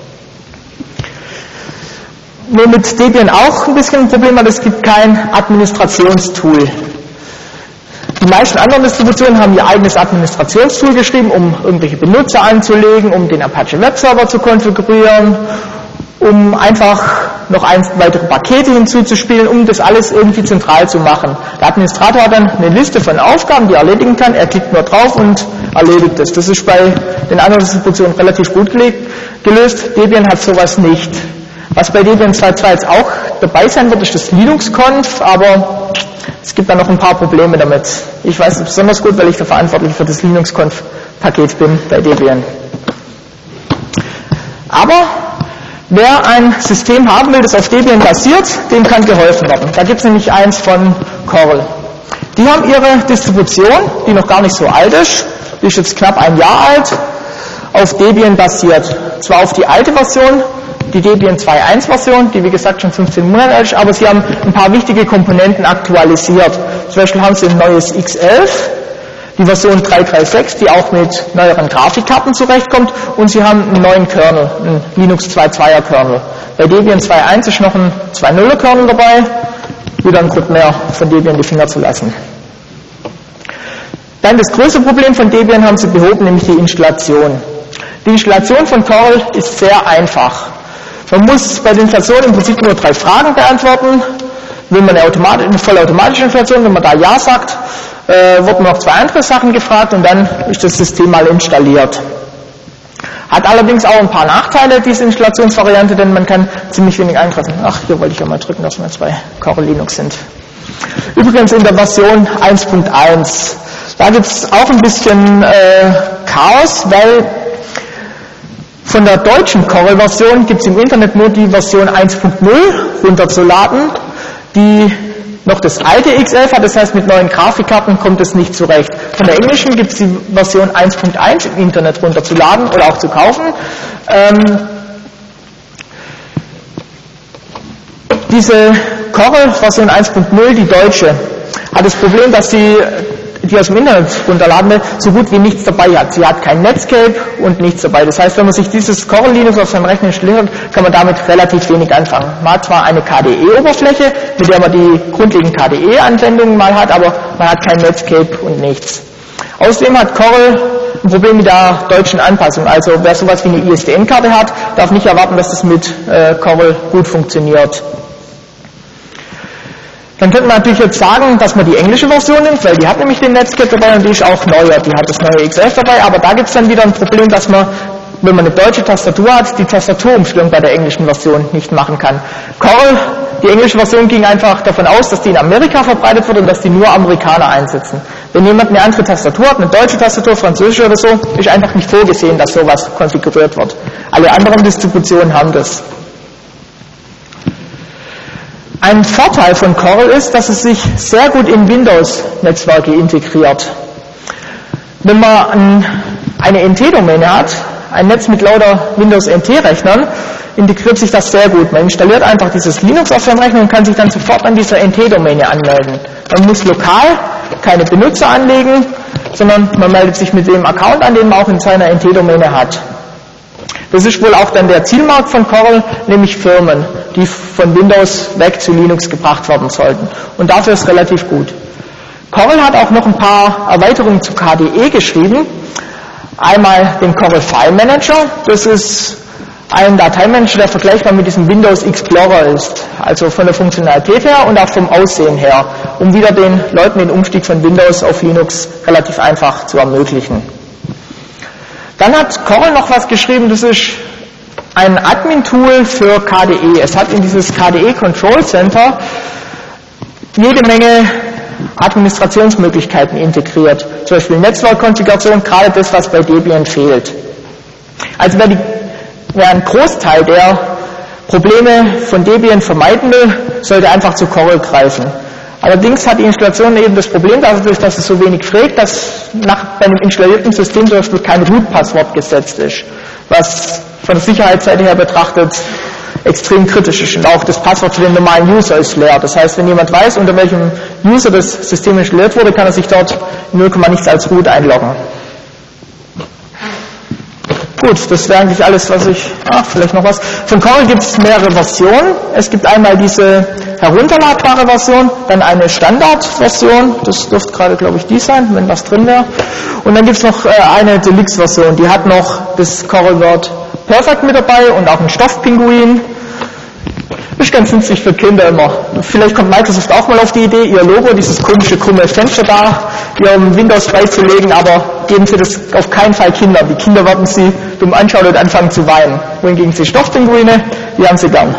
Nur mit Debian auch ein bisschen ein Problem hat, es gibt kein Administrationstool. Die meisten anderen Distributionen haben ihr eigenes Administrationstool geschrieben, um irgendwelche Benutzer anzulegen, um den Apache Webserver zu konfigurieren, um einfach noch weitere Pakete hinzuzuspielen, um das alles irgendwie zentral zu machen. Der Administrator hat dann eine Liste von Aufgaben, die er erledigen kann. Er klickt nur drauf und erledigt es. Das ist bei den anderen Distributionen relativ gut gelöst. Debian hat sowas nicht. Was bei Debian 2.2 jetzt auch dabei sein wird, ist das Linux-Conf, aber es gibt da noch ein paar Probleme damit. Ich weiß es besonders gut, weil ich der Verantwortliche für das Linux-Conf-Paket bin bei Debian. Aber wer ein System haben will, das auf Debian basiert, dem kann geholfen werden. Da gibt es nämlich eins von Corel. Die haben ihre Distribution, die noch gar nicht so alt ist, die ist jetzt knapp ein Jahr alt, auf Debian basiert. Zwar auf die alte Version, die Debian 2.1 Version, die wie gesagt schon 15 Monate alt ist, aber sie haben ein paar wichtige Komponenten aktualisiert. Zum Beispiel haben sie ein neues X11, die Version 3.3.6, die auch mit neueren Grafikkarten zurechtkommt, und sie haben einen neuen Kernel, einen Linux 2.2er Kernel. Bei Debian 2.1 ist noch ein 2.0er Kernel dabei, wieder ein Grund mehr von Debian die Finger zu lassen. Dann das größte Problem von Debian haben sie behoben, nämlich die Installation. Die Installation von Corel ist sehr einfach. Man muss bei der Installation im Prinzip nur 3 Fragen beantworten. Will man eine vollautomatische Installation, wenn man da Ja sagt, wird noch 2 andere Sachen gefragt und dann ist das System mal installiert. Hat allerdings auch ein paar Nachteile, diese Installationsvariante, denn man kann ziemlich wenig eingreifen. Ach, hier wollte ich ja mal drücken, dass wir 2 Corel Linux sind. Übrigens in der Version 1.1. Da gibt es auch ein bisschen Chaos, weil von der deutschen Corel-Version gibt es im Internet nur die Version 1.0 runterzuladen, die noch das alte X11 hat, das heißt mit neuen Grafikkarten kommt es nicht zurecht. Von der englischen gibt es die Version 1.1 im Internet runterzuladen oder auch zu kaufen. Diese Corel-Version 1.0, die deutsche, hat das Problem, dass sie die aus dem Internet runterladen will, so gut wie nichts dabei hat. Sie hat kein Netscape und nichts dabei. Das heißt, wenn man sich dieses Corel Linux auf seinem Rechner installiert, kann man damit relativ wenig anfangen. Man hat zwar eine KDE-Oberfläche, mit der man die grundlegenden KDE-Anwendungen mal hat, aber man hat kein Netscape und nichts. Außerdem hat Corel ein Problem mit der deutschen Anpassung. Also wer sowas wie eine ISDN-Karte hat, darf nicht erwarten, dass das mit Corel gut funktioniert. Dann könnte man natürlich jetzt sagen, dass man die englische Version nimmt, weil die hat nämlich den Netscape dabei und die ist auch neuer, die hat das neue X11 dabei, aber da gibt es dann wieder ein Problem, dass man, wenn man eine deutsche Tastatur hat, die Tastaturumstellung bei der englischen Version nicht machen kann. Corel, die englische Version ging einfach davon aus, dass die in Amerika verbreitet wird und dass die nur Amerikaner einsetzen. Wenn jemand eine andere Tastatur hat, eine deutsche Tastatur, französische oder so, ist einfach nicht vorgesehen, dass sowas konfiguriert wird. Alle anderen Distributionen haben das. Ein Vorteil von Corel ist, dass es sich sehr gut in Windows-Netzwerke integriert. Wenn man eine NT-Domäne hat, ein Netz mit lauter Windows-NT-Rechnern, integriert sich das sehr gut. Man installiert einfach dieses Linux auf seinem Rechner und kann sich dann sofort an dieser NT-Domäne anmelden. Man muss lokal keine Benutzer anlegen, sondern man meldet sich mit dem Account an, den man auch in seiner NT-Domäne hat. Das ist wohl auch dann der Zielmarkt von Corel, nämlich Firmen, die von Windows weg zu Linux gebracht werden sollten. Und dafür ist es relativ gut. Corel hat auch noch ein paar Erweiterungen zu KDE geschrieben. Einmal den Corel File Manager. Das ist ein Dateimanager, der vergleichbar mit diesem Windows Explorer ist. Also von der Funktionalität her und auch vom Aussehen her, um wieder den Leuten den Umstieg von Windows auf Linux relativ einfach zu ermöglichen. Dann hat Corel noch was geschrieben, das ist ein Admin-Tool für KDE. Es hat in dieses KDE Control Center jede Menge Administrationsmöglichkeiten integriert. Zum Beispiel Netzwerkkonfiguration, gerade das, was bei Debian fehlt. Also wer einen Großteil der Probleme von Debian vermeiden will, sollte einfach zu Corel greifen. Allerdings hat die Installation eben das Problem, dadurch, dass es so wenig fragt, dass bei einem installierten System zum Beispiel kein Root-Passwort gesetzt ist, was von der Sicherheitsseite her betrachtet extrem kritisch ist. Und auch das Passwort für den normalen User ist leer. Das heißt, wenn jemand weiß, unter welchem User das System installiert wurde, kann er sich dort in 0, nichts als Root einloggen. Gut, das wäre eigentlich alles, was ich... vielleicht noch was. Von Corel gibt es mehrere Versionen. Es gibt einmal diese herunterladbare Version, dann eine Standardversion, das dürfte gerade, glaube ich, die sein, wenn was drin wäre. Und dann gibt es noch eine Deluxe-Version, die hat noch das Corel Word Perfect mit dabei und auch einen Stoffpinguin. Das ist ganz nützlich für Kinder immer. Vielleicht kommt Microsoft auch mal auf die Idee, ihr Logo, dieses komische, krumme Fenster da, ihrem Windows beizulegen, aber geben Sie das auf keinen Fall Kindern. Die Kinder werden Sie dumm anschauen und anfangen zu weinen. Wohingegen Sie Stoffpinguine, die haben Sie gern.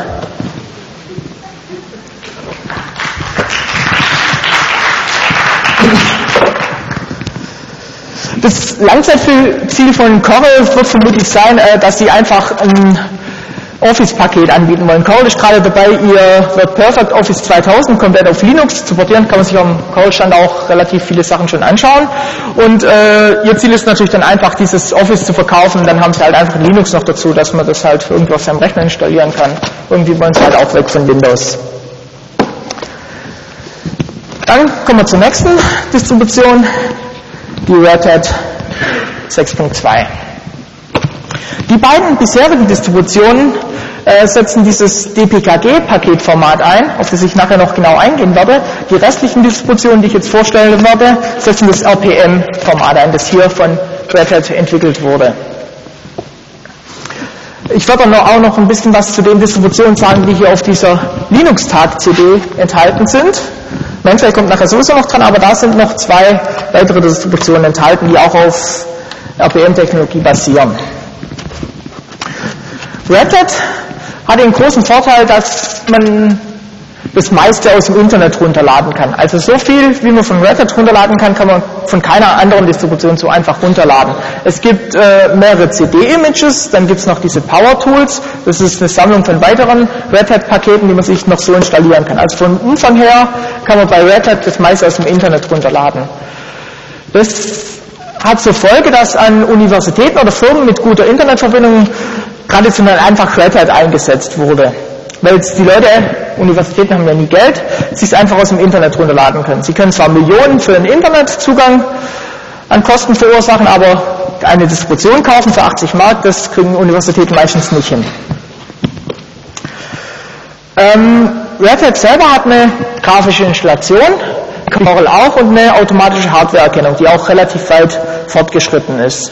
Das Langzeitziel von Corel wird vermutlich sein, dass Sie einfach ein Office-Paket anbieten wollen. Corel ist gerade dabei, ihr WordPerfect Office 2000 komplett auf Linux zu portieren. Kann man sich am Corel-Stand auch relativ viele Sachen schon anschauen. Und ihr Ziel ist natürlich dann einfach, dieses Office zu verkaufen. Dann haben sie halt einfach Linux noch dazu, dass man das halt irgendwo auf seinem Rechner installieren kann. Irgendwie wollen sie halt auch weg von Windows. Dann kommen wir zur nächsten Distribution, die Red Hat 6.2. Die beiden bisherigen Distributionen setzen dieses DPKG-Paketformat ein, auf das ich nachher noch genau eingehen werde. Die restlichen Distributionen, die ich jetzt vorstellen werde, setzen das RPM-Format ein, das hier von Red Hat entwickelt wurde. Ich werde dann auch noch ein bisschen was zu den Distributionen sagen, die hier auf dieser Linux-Tag-CD enthalten sind. Manchmal kommt nachher sowieso noch dran, aber da sind noch zwei weitere Distributionen enthalten, die auch auf RPM-Technologie basieren. Red Hat hat den großen Vorteil, dass man das meiste aus dem Internet runterladen kann. Also so viel, wie man von Red Hat runterladen kann, kann man von keiner anderen Distribution so einfach runterladen. Es gibt mehrere CD-Images, dann gibt es noch diese Power Tools, das ist eine Sammlung von weiteren Red Hat-Paketen, die man sich noch so installieren kann. Also vom Umfang her kann man bei Red Hat das meiste aus dem Internet runterladen. Das hat zur Folge, dass an Universitäten oder Firmen mit guter Internetverbindung traditionell einfach Red Hat eingesetzt wurde. Weil jetzt die Leute, Universitäten haben ja nie Geld, sie es einfach aus dem Internet runterladen können. Sie können zwar Millionen für einen Internetzugang an Kosten verursachen, aber eine Distribution kaufen für 80 Mark, das kriegen Universitäten meistens nicht hin. Red Hat selber hat eine grafische Installation, Corel auch, und eine automatische Hardwareerkennung, die auch relativ weit fortgeschritten ist.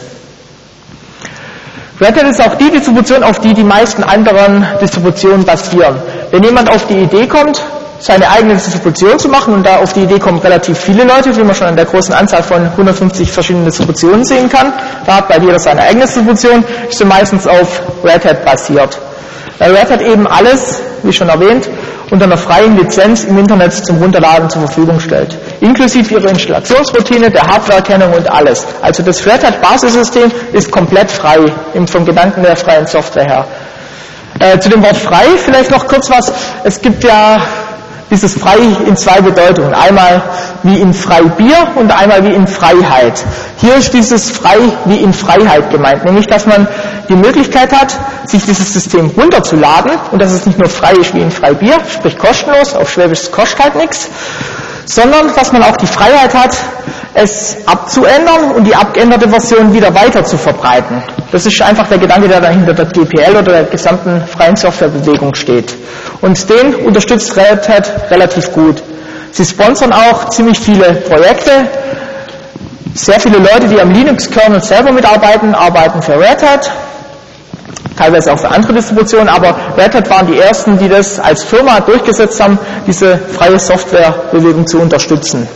Red Hat ist auch die Distribution, auf die die meisten anderen Distributionen basieren. Wenn jemand auf die Idee kommt, seine eigene Distribution zu machen, und da auf die Idee kommen relativ viele Leute, wie man schon an der großen Anzahl von 150 verschiedenen Distributionen sehen kann, da hat bei jeder seine eigene Distribution, ist sie meistens auf Red Hat basiert. Weil Red Hat eben alles, wie schon erwähnt, unter einer freien Lizenz im Internet zum Runterladen zur Verfügung stellt. Inklusive ihrer Installationsroutine, der Hardwareerkennung und alles. Also das Red Hat Basissystem ist komplett frei, vom Gedanken der freien Software her. Zu dem Wort frei vielleicht noch kurz was. Es gibt ja dieses frei in zwei Bedeutungen. Einmal wie in Freibier und einmal wie in Freiheit. Hier ist dieses frei wie in Freiheit gemeint, nämlich dass man die Möglichkeit hat, sich dieses System runterzuladen und dass es nicht nur frei ist wie in Freibier, sprich kostenlos, auf Schwäbisch kostet halt nichts, sondern dass man auch die Freiheit hat, es abzuändern und die abgeänderte Version wieder weiter zu verbreiten. Das ist einfach der Gedanke, der dahinter der GPL oder der gesamten freien Softwarebewegung steht. Und den unterstützt Red Hat relativ gut. Sie sponsern auch ziemlich viele Projekte. Sehr viele Leute, die am Linux-Kernel selber mitarbeiten, arbeiten für Red Hat. Teilweise auch für andere Distributionen, aber Red Hat waren die ersten, die das als Firma durchgesetzt haben, diese freie Softwarebewegung zu unterstützen.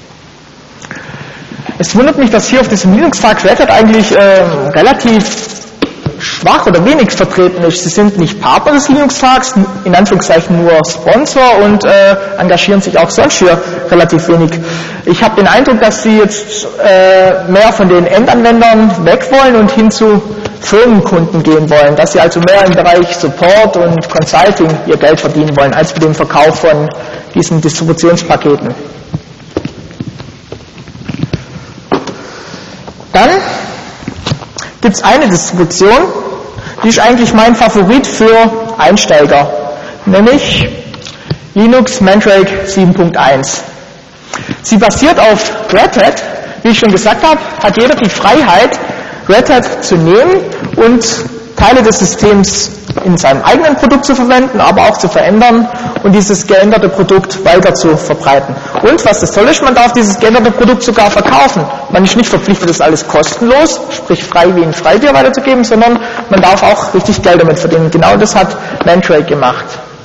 Es wundert mich, dass hier auf diesem Linux-Tag Red Hat eigentlich relativ schwach oder wenig vertreten ist. Sie sind nicht Partner des Linux-Tags, in Anführungszeichen nur Sponsor, und engagieren sich auch sonst hier relativ wenig. Ich habe den Eindruck, dass sie jetzt mehr von den Endanwendern weg wollen und hin zu Firmenkunden gehen wollen, dass sie also mehr im Bereich Support und Consulting ihr Geld verdienen wollen, als mit dem Verkauf von diesen Distributionspaketen. Dann gibt es eine Distribution, die ist eigentlich mein Favorit für Einsteiger, nämlich Linux Mandrake 7.1. Sie basiert auf Red Hat. Wie ich schon gesagt habe, hat jeder die Freiheit, Red Hat zu nehmen und Teile des Systems in seinem eigenen Produkt zu verwenden, aber auch zu verändern und dieses geänderte Produkt weiter zu verbreiten. Und was das Tolle ist, man darf dieses geänderte Produkt sogar verkaufen. Man ist nicht verpflichtet, das alles kostenlos, sprich frei wie ein Freibier weiterzugeben, sondern man darf auch richtig Geld damit verdienen. Genau das hat Mandrake gemacht.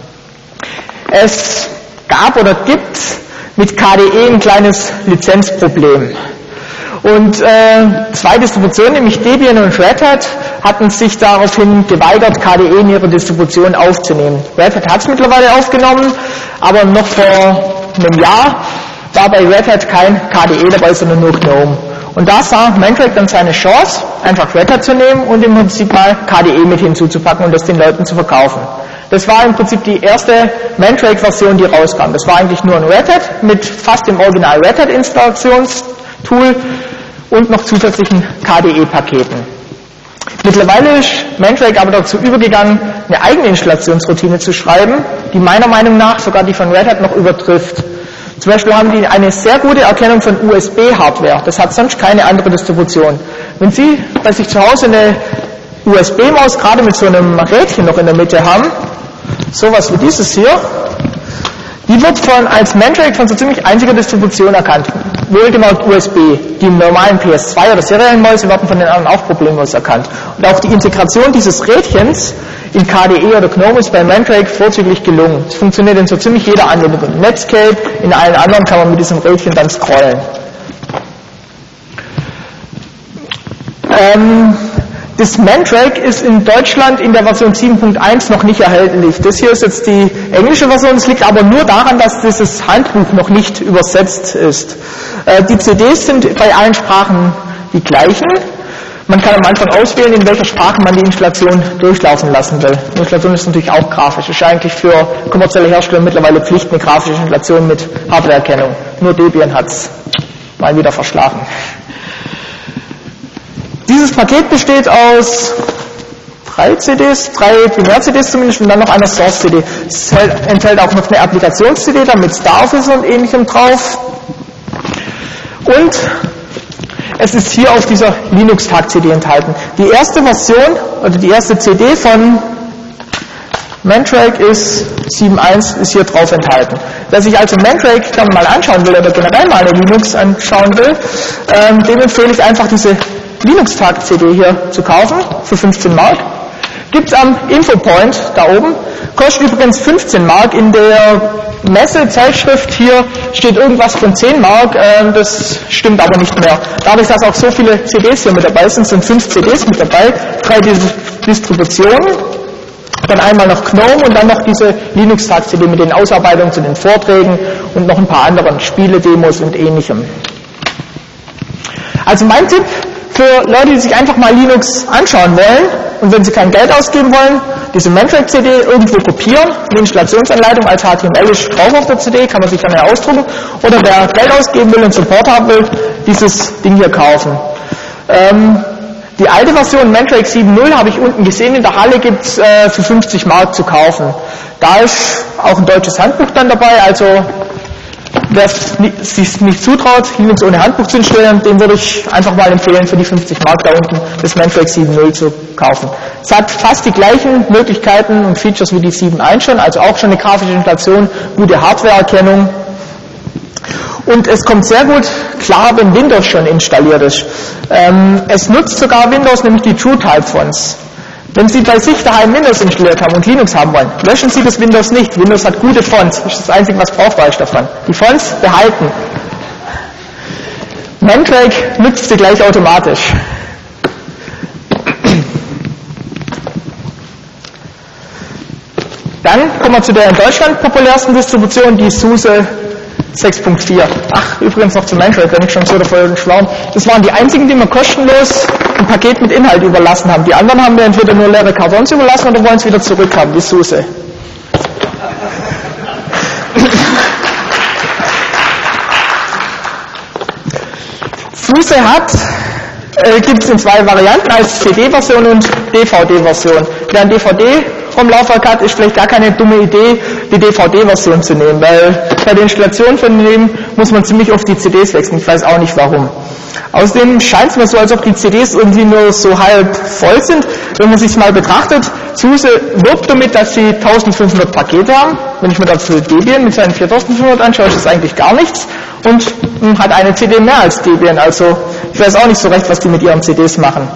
Es gab oder gibt mit KDE ein kleines Lizenzproblem. Und zwei Distributionen, nämlich Debian und Red Hat, hatten sich daraufhin geweigert, KDE in ihre Distribution aufzunehmen. Red Hat hat es mittlerweile aufgenommen, aber noch vor einem Jahr war bei Red Hat kein KDE dabei, sondern nur GNOME. Und da sah Mandrake dann seine Chance, einfach Red Hat zu nehmen und im Prinzip mal KDE mit hinzuzupacken und das den Leuten zu verkaufen. Das war im Prinzip die erste Mandrake-Version, die rauskam. Das war eigentlich nur ein Red Hat mit fast dem Original Red Hat-Installationstool und noch zusätzlichen KDE-Paketen. Mittlerweile ist Mandrake aber dazu übergegangen, eine eigene Installationsroutine zu schreiben, die meiner Meinung nach sogar die von Red Hat noch übertrifft. Zum Beispiel haben die eine sehr gute Erkennung von USB-Hardware. Das hat sonst keine andere Distribution. Wenn Sie bei sich zu Hause eine USB-Maus gerade mit so einem Rädchen noch in der Mitte haben, sowas wie dieses hier, die wird als Mandrake von so ziemlich einziger Distribution erkannt. Wohlgemerkt USB. Die normalen PS2 oder Serienmäuse werden von den anderen auch problemlos erkannt. Und auch die Integration dieses Rädchens in KDE oder GNOME ist bei Mandrake vorzüglich gelungen. Es funktioniert in so ziemlich jeder Anwendung. In Netscape, in allen anderen kann man mit diesem Rädchen dann scrollen. Das Mandrake ist in Deutschland in der Version 7.1 noch nicht erhältlich. Das hier ist jetzt die englische Version, es liegt aber nur daran, dass dieses Handbuch noch nicht übersetzt ist. Die CDs sind bei allen Sprachen die gleichen. Man kann am Anfang auswählen, in welcher Sprache man die Installation durchlaufen lassen will. Die Installation ist natürlich auch grafisch. Es ist eigentlich für kommerzielle Hersteller mittlerweile Pflicht, eine grafische Installation mit Hardwareerkennung. Nur Debian hat es mal wieder verschlafen. Dieses Paket besteht aus 3 CDs, 3 Binär-CDs zumindest und dann noch einer Source-CD. Es enthält auch noch eine Applikations-CD, da mit StarOffice und ähnlichem drauf. Und es ist hier auf dieser Linux-Tag-CD enthalten. Die erste Version, oder die erste CD von Mandrake ist 7.1, ist hier drauf enthalten. Wer sich also Mandrake dann mal anschauen will oder generell mal eine Linux anschauen will, dem empfehle ich einfach diese Linux-Tag-CD hier zu kaufen, für 15 Mark. Gibt es am Infopoint da oben. Kostet übrigens 15 Mark. In der Messezeitschrift hier steht irgendwas von 10 Mark. Das stimmt aber nicht mehr. Dadurch, dass auch so viele CDs hier mit dabei sind 5 CDs mit dabei, 3 Distributionen, dann einmal noch GNOME und dann noch diese Linux-Tag-CD mit den Ausarbeitungen zu den Vorträgen und noch ein paar anderen Spiele-Demos und ähnlichem. Also mein Tipp für Leute, die sich einfach mal Linux anschauen wollen und wenn sie kein Geld ausgeben wollen, diese Mandrake-CD irgendwo kopieren, eine Installationsanleitung als HTML ist drauf auf der CD, kann man sich dann ja ausdrucken, oder wer Geld ausgeben will und Support haben will, dieses Ding hier kaufen. Die alte Version Mandrake 7.0 habe ich unten gesehen, in der Halle gibt es für 50 Mark zu kaufen. Da ist auch ein deutsches Handbuch dann dabei, also wer es sich nicht zutraut, Linux ohne Handbuch zu installieren, dem würde ich einfach mal empfehlen, für die 50 Mark da unten das Mandrake 7.0 zu kaufen. Es hat fast die gleichen Möglichkeiten und Features wie die 7.1 schon, also auch schon eine grafische Installation, gute Hardwareerkennung. Und es kommt sehr gut klar, wenn Windows schon installiert ist. Es nutzt sogar Windows, nämlich die TrueType-Fonts. Wenn Sie bei sich daheim Windows installiert haben und Linux haben wollen, löschen Sie das Windows nicht. Windows hat gute Fonts. Das ist das Einzige, was brauchbar ist davon. Die Fonts behalten. Mandrake nutzt sie gleich automatisch. Dann kommen wir zu der in Deutschland populärsten Distribution, die SUSE 6.4. Ach, übrigens noch zu Mandrake, wenn ich schon so davon schwärme. Das waren die einzigen, die mir kostenlos ein Paket mit Inhalt überlassen haben. Die anderen haben mir entweder nur leere Kartons überlassen oder wollen es wieder zurückhaben, die SUSE. SUSE gibt es in 2 Varianten, als CD-Version und DVD-Version. Wer ein DVD ROM-Laufwerk hat, ist vielleicht gar keine dumme Idee, die DVD-Version zu nehmen, weil bei der Installation von dem muss man ziemlich oft die CDs wechseln. Ich weiß auch nicht warum. Außerdem scheint es mir so, als ob die CDs irgendwie nur so halb voll sind. Wenn man sich mal betrachtet, SUSE wirbt damit, dass sie 1500 Pakete haben. Wenn ich mir dazu Debian mit seinen 4500 anschaue, ist das eigentlich gar nichts und hat eine CD mehr als Debian. Also ich weiß auch nicht so recht, was die mit ihren CDs machen.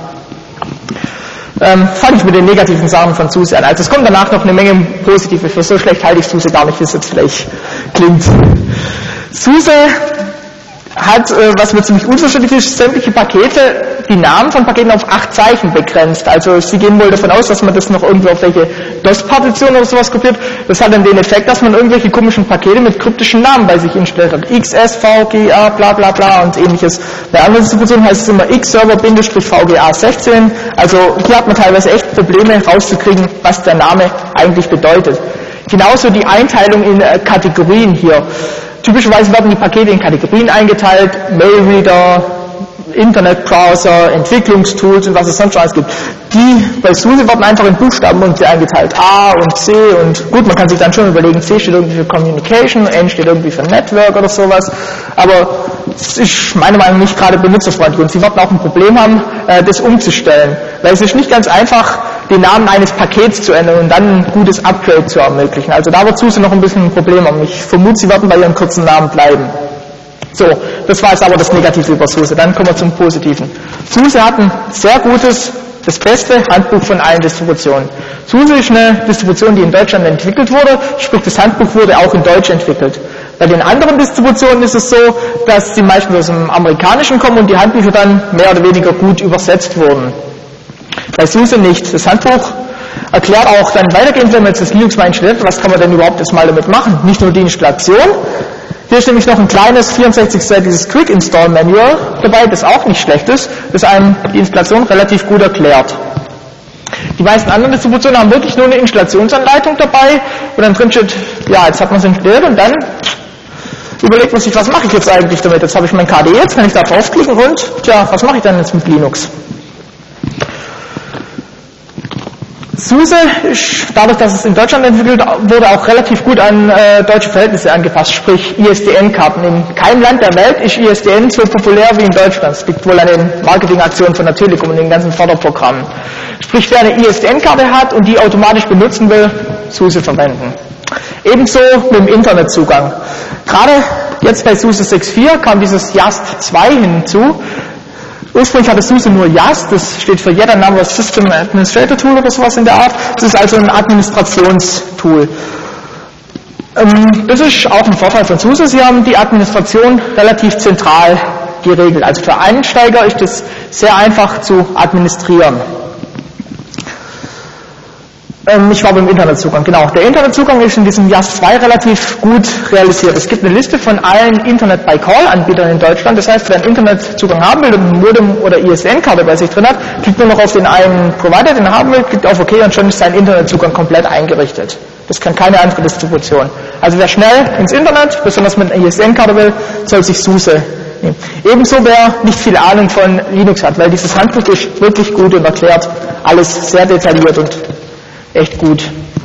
Fange ich mit den negativen Sachen von SUSE an. Also es kommt danach noch eine Menge positive. Für so schlecht halte ich SUSE gar nicht, wie es jetzt vielleicht klingt. SUSE hat, was mir ziemlich unverständlich ist, sämtliche Pakete, die Namen von Paketen auf 8 Zeichen begrenzt. Also sie gehen wohl davon aus, dass man das noch irgendwie auf welche DOS-Partition oder sowas kopiert. Das hat dann den Effekt, dass man irgendwelche komischen Pakete mit kryptischen Namen bei sich installiert hat. XS, VGA, bla bla bla und ähnliches. Bei anderen Distributionen heißt es immer Xserver-VGA16. Also hier hat man teilweise echt Probleme rauszukriegen, was der Name eigentlich bedeutet. Genauso die Einteilung in Kategorien hier. Typischerweise werden die Pakete in Kategorien eingeteilt, Mailreader, Internetbrowser, Entwicklungstools und was es sonst schon alles gibt. Die bei SUSE werden einfach in Buchstaben irgendwie eingeteilt, A und C und gut, man kann sich dann schon überlegen, C steht irgendwie für Communication, N steht irgendwie für Network oder sowas, aber es ist meiner Meinung nach nicht gerade benutzerfreundlich und sie werden auch ein Problem haben, das umzustellen, weil es ist nicht ganz einfach, den Namen eines Pakets zu ändern und dann ein gutes Upgrade zu ermöglichen. Also da wird SUSE noch ein bisschen ein Problem haben. Ich vermute, sie werden bei ihren kurzen Namen bleiben. So, das war jetzt aber das Negative über SUSE. Dann kommen wir zum Positiven. SUSE hat ein sehr gutes, das beste Handbuch von allen Distributionen. SUSE ist eine Distribution, die in Deutschland entwickelt wurde, sprich das Handbuch wurde auch in Deutsch entwickelt. Bei den anderen Distributionen ist es so, dass die meistens aus dem Amerikanischen kommen und die Handbücher dann mehr oder weniger gut übersetzt wurden. Bei SUSE nicht. Das Handbuch erklärt auch dann weitergehend, wenn man jetzt das Linux mal installiert, was kann man denn überhaupt erstmal damit machen. Nicht nur die Installation. Hier ist nämlich noch ein kleines 64-seitiges Quick Install Manual dabei, das auch nicht schlecht ist, das einem die Installation relativ gut erklärt. Die meisten anderen Distributionen haben wirklich nur eine Installationsanleitung dabei, wo dann drin steht, ja, jetzt hat man es installiert und dann überlegt man sich, was mache ich jetzt eigentlich damit? Jetzt habe ich mein KDE, jetzt kann ich da draufklicken und, tja, was mache ich dann jetzt mit Linux? SUSE ist, dadurch, dass es in Deutschland entwickelt wurde, auch relativ gut an deutsche Verhältnisse angepasst, sprich ISDN-Karten. In keinem Land der Welt ist ISDN so populär wie in Deutschland. Das liegt wohl an den Marketingaktionen von der Telekom und den ganzen Förderprogrammen. Sprich, wer eine ISDN-Karte hat und die automatisch benutzen will, SUSE verwenden. Ebenso mit dem Internetzugang. Gerade jetzt bei SUSE 6.4 kam dieses YAST 2 hinzu. Ursprünglich hatte SUSE nur YAST, das steht für Yet Another System Administrator Tool oder sowas in der Art. Das ist also ein Administrationstool. Das ist auch ein Vorteil von SUSE. Sie haben die Administration relativ zentral geregelt. Also für Einsteiger ist es sehr einfach zu administrieren. Ich war beim Internetzugang, genau. Der Internetzugang ist in diesem YAST 2 relativ gut realisiert. Es gibt eine Liste von allen Internet-by-Call-Anbietern in Deutschland. Das heißt, wer einen Internetzugang haben will und ein Modem oder ISDN-Karte bei sich drin hat, klickt nur noch auf den einen Provider, den er haben will, klickt auf OK und schon ist sein Internetzugang komplett eingerichtet. Das kann keine andere Distribution. Also wer schnell ins Internet, besonders mit einer ISDN-Karte will, soll sich SUSE nehmen. Ebenso wer nicht viel Ahnung von Linux hat, weil dieses Handbuch ist wirklich gut und erklärt alles sehr detailliert und echt gut.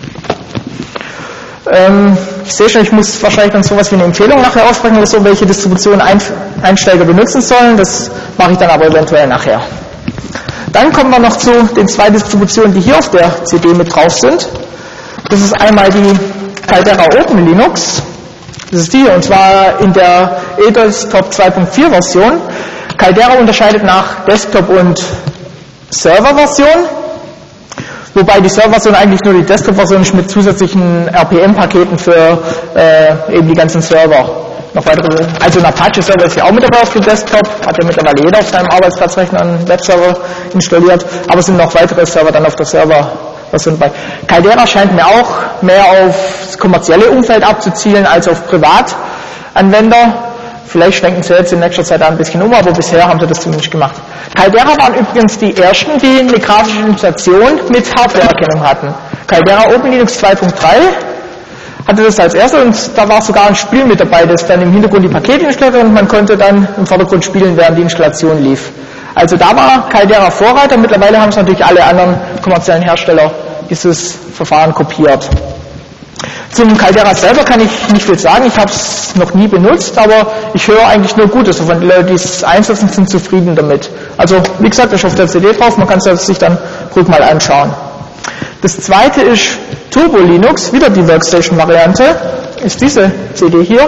Ich sehe schon, ich muss wahrscheinlich dann sowas wie eine Empfehlung nachher aussprechen oder so, welche Distribution Einsteiger benutzen sollen. Das mache ich dann aber eventuell nachher. Dann kommen wir noch zu den 2 Distributionen, die hier auf der CD mit drauf sind. Das ist einmal die Caldera Open Linux. Das ist die hier, und zwar in der eDesktop 2.4 Version. Caldera unterscheidet nach Desktop und Server-Version. Wobei die Server-Version eigentlich nur die Desktop-Version ist mit zusätzlichen RPM-Paketen für eben die ganzen Server. Noch weitere, also ein Apache-Server ist ja auch mit dabei auf dem Desktop, hat ja mittlerweile jeder auf seinem Arbeitsplatzrechner einen Webserver installiert, aber es sind noch weitere Server dann auf der Server-Version bei. Caldera scheint mir auch mehr auf das kommerzielle Umfeld abzuzielen als auf Privatanwender. Vielleicht schwenken sie jetzt in nächster Zeit ein bisschen aber bisher haben sie das zumindest gemacht. Caldera waren übrigens die ersten, die eine grafische Installation mit Hardwareerkennung hatten. Caldera Open Linux 2.3 hatte das als erstes und da war sogar ein Spiel mit dabei, das dann im Hintergrund die Pakete installierte und man konnte dann im Vordergrund spielen, während die Installation lief. Also da war Caldera Vorreiter, mittlerweile haben es natürlich alle anderen kommerziellen Hersteller dieses Verfahren kopiert. Zum Caldera selber kann ich nicht viel sagen, ich habe es noch nie benutzt, aber ich höre eigentlich nur Gutes davon. Die Leute, die es einsetzen, sind zufrieden damit. Also wie gesagt, da ist auf der CD drauf, man kann es sich dann ruhig mal anschauen. Das zweite ist Turbo Linux, wieder die Workstation-Variante, ist diese CD hier.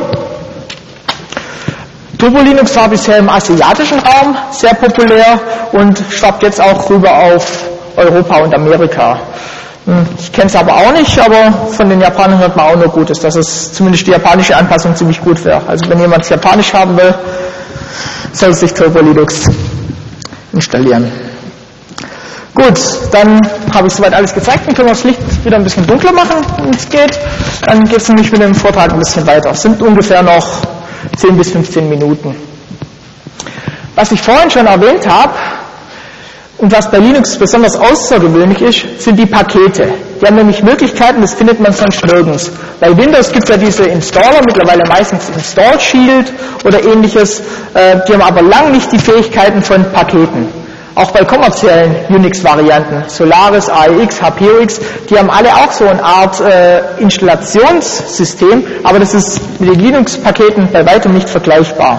Turbo Linux war bisher im asiatischen Raum sehr populär und schwappt jetzt auch rüber auf Europa und Amerika. Ich kenne es aber auch nicht, aber von den Japanern hört man auch nur Gutes, dass es zumindest die japanische Anpassung ziemlich gut wäre. Also wenn jemand Japanisch haben will, soll sich Turbo Linux installieren. Gut, dann habe ich soweit alles gezeigt. Dann können wir das Licht wieder ein bisschen dunkler machen, wenn es geht. Dann geht es nämlich mit dem Vortrag ein bisschen weiter. Es sind ungefähr noch 10 bis 15 Minuten. Was ich vorhin schon erwähnt habe, und was bei Linux besonders außergewöhnlich ist, sind die Pakete. Die haben nämlich Möglichkeiten, das findet man sonst nirgends. Bei Windows gibt es ja diese Installer, mittlerweile meistens Install Shield oder ähnliches, die haben aber lang nicht die Fähigkeiten von Paketen. Auch bei kommerziellen Unix-Varianten, Solaris, AIX, HPUX, die haben alle auch so eine Art Installationssystem, aber das ist mit den Linux-Paketen bei weitem nicht vergleichbar.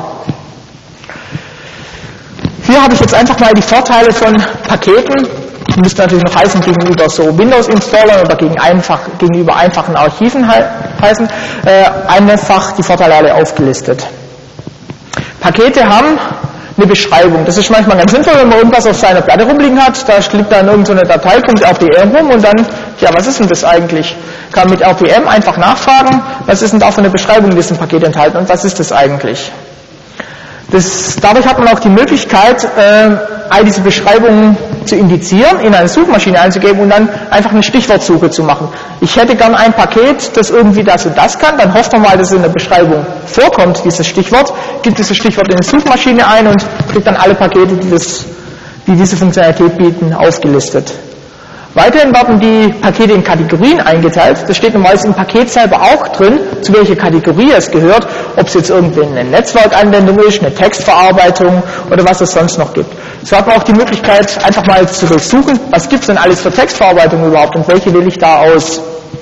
Hier habe ich jetzt einfach mal die Vorteile von Paketen, die müssten natürlich noch heißen gegenüber so Windows-Installern oder gegenüber einfachen Archiven heißen, einfach die Vorteile alle aufgelistet. Pakete haben eine Beschreibung. Das ist manchmal ganz sinnvoll, wenn man irgendwas auf seiner Platte rumliegen hat, da liegt dann irgendeine Datei, .rpm rum und dann, ja, was ist denn das eigentlich? Kann man mit RPM einfach nachfragen, was ist denn da für eine Beschreibung in diesem Paket enthalten und was ist das eigentlich? Dadurch hat man auch die Möglichkeit, all diese Beschreibungen zu indizieren, in eine Suchmaschine einzugeben und dann einfach eine Stichwortsuche zu machen. Ich hätte gern ein Paket, das irgendwie das und das kann, dann hofft man mal, dass es in der Beschreibung vorkommt, dieses Stichwort, gibt dieses Stichwort in die Suchmaschine ein und kriegt dann alle Pakete, die diese Funktionalität bieten, aufgelistet. Weiterhin werden die Pakete in Kategorien eingeteilt. Das steht normalerweise im Paket selber auch drin, zu welcher Kategorie es gehört, ob es jetzt irgendwie eine Netzwerkanwendung ist, eine Textverarbeitung oder was es sonst noch gibt. So hat man auch die Möglichkeit, einfach mal zu durchsuchen, was gibt es denn alles für Textverarbeitung überhaupt und welche wähle ich da aus.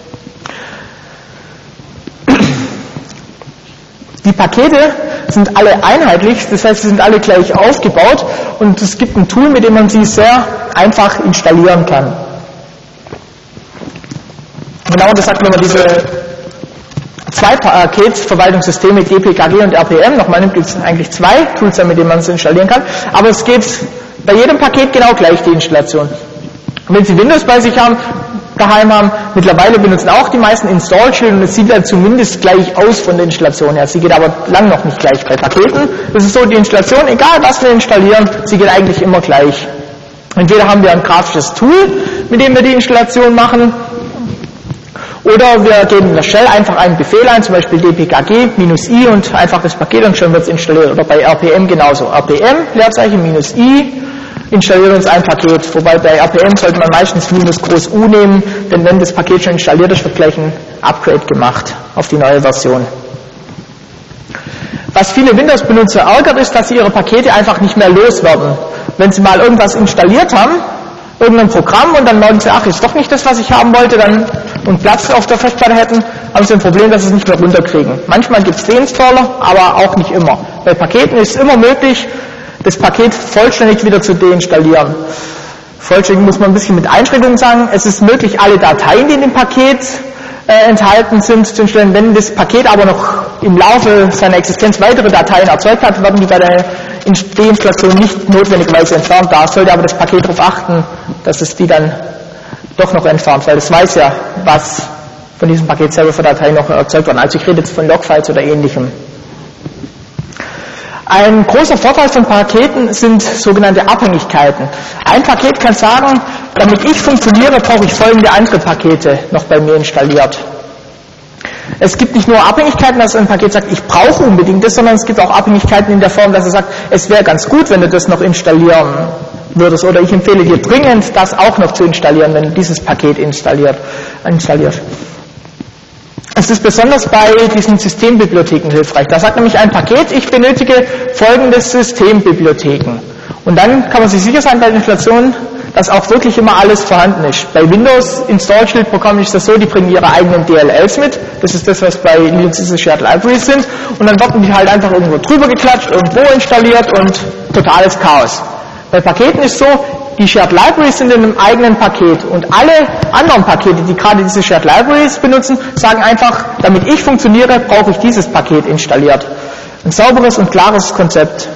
Die Pakete sind alle einheitlich, das heißt, sie sind alle gleich aufgebaut und es gibt ein Tool, mit dem man sie sehr einfach installieren kann. Genau das sagt, wenn man diese zwei Paketverwaltungssysteme, DPKG und RPM, nochmal nimmt es eigentlich zwei Tools, mit denen man es installieren kann, aber es geht bei jedem Paket genau gleich die Installation. Und wenn Sie Windows bei sich daheim haben, mittlerweile benutzen auch die meisten Install-Shield und es sieht dann zumindest gleich aus von der Installation her. Sie geht aber lang noch nicht gleich bei Paketen. Das ist so, die Installation, egal was wir installieren, sie geht eigentlich immer gleich. Entweder haben wir ein grafisches Tool, mit dem wir die Installation machen, oder wir geben in der Shell einfach einen Befehl ein, zum Beispiel dpkg-i und einfach das Paket und schon wird es installiert. Oder bei RPM genauso. RPM, Leerzeichen, -i, installiert uns ein Paket. Wobei bei RPM sollte man meistens -U nehmen, denn wenn das Paket schon installiert ist, wird gleich ein Upgrade gemacht auf die neue Version. Was viele Windows-Benutzer ärgert, ist, dass sie ihre Pakete einfach nicht mehr loswerden. Wenn sie mal irgendwas installiert haben, irgendein Programm und dann merken sie, ach, ist doch nicht das, was ich haben wollte, dann und Platz auf der Festplatte hätten, haben sie ein Problem, dass sie es nicht mehr runterkriegen. Manchmal gibt es Deinstaller, aber auch nicht immer. Bei Paketen ist es immer möglich, das Paket vollständig wieder zu deinstallieren. Vollständig muss man ein bisschen mit Einschränkungen sagen. Es ist möglich, alle Dateien, die in dem Paket enthalten sind, zu installieren. Wenn das Paket aber noch im Laufe seiner Existenz weitere Dateien erzeugt hat, werden die bei der Deinstallation nicht notwendigerweise entfernt. Da sollte aber das Paket darauf achten, dass es die dann doch noch entfernt, weil es weiß ja, was von diesem Paket selber für Dateien noch erzeugt werden. Also ich rede jetzt von Logfiles oder Ähnlichem. Ein großer Vorteil von Paketen sind sogenannte Abhängigkeiten. Ein Paket kann sagen, damit ich funktioniere, brauche ich folgende andere Pakete noch bei mir installiert. Es gibt nicht nur Abhängigkeiten, dass ein Paket sagt, ich brauche unbedingt das, sondern es gibt auch Abhängigkeiten in der Form, dass er sagt, es wäre ganz gut, wenn du das noch installieren würdest, oder ich empfehle dir dringend, das auch noch zu installieren, wenn du dieses Paket installierst. Es ist besonders bei diesen Systembibliotheken hilfreich. Da sagt nämlich ein Paket, ich benötige folgende Systembibliotheken. Und dann kann man sich sicher sein bei der Installation, dass auch wirklich immer alles vorhanden ist. Bei Windows Install-Programmen ist das so, die bringen ihre eigenen DLLs mit. Das ist das, was bei Linux diese Shared Libraries sind. Und dann werden die halt einfach irgendwo drüber geklatscht, irgendwo installiert und totales Chaos. Bei Paketen ist so, die Shared Libraries sind in einem eigenen Paket und alle anderen Pakete, die gerade diese Shared Libraries benutzen, sagen einfach, damit ich funktioniere, brauche ich dieses Paket installiert. Ein sauberes und klares Konzept.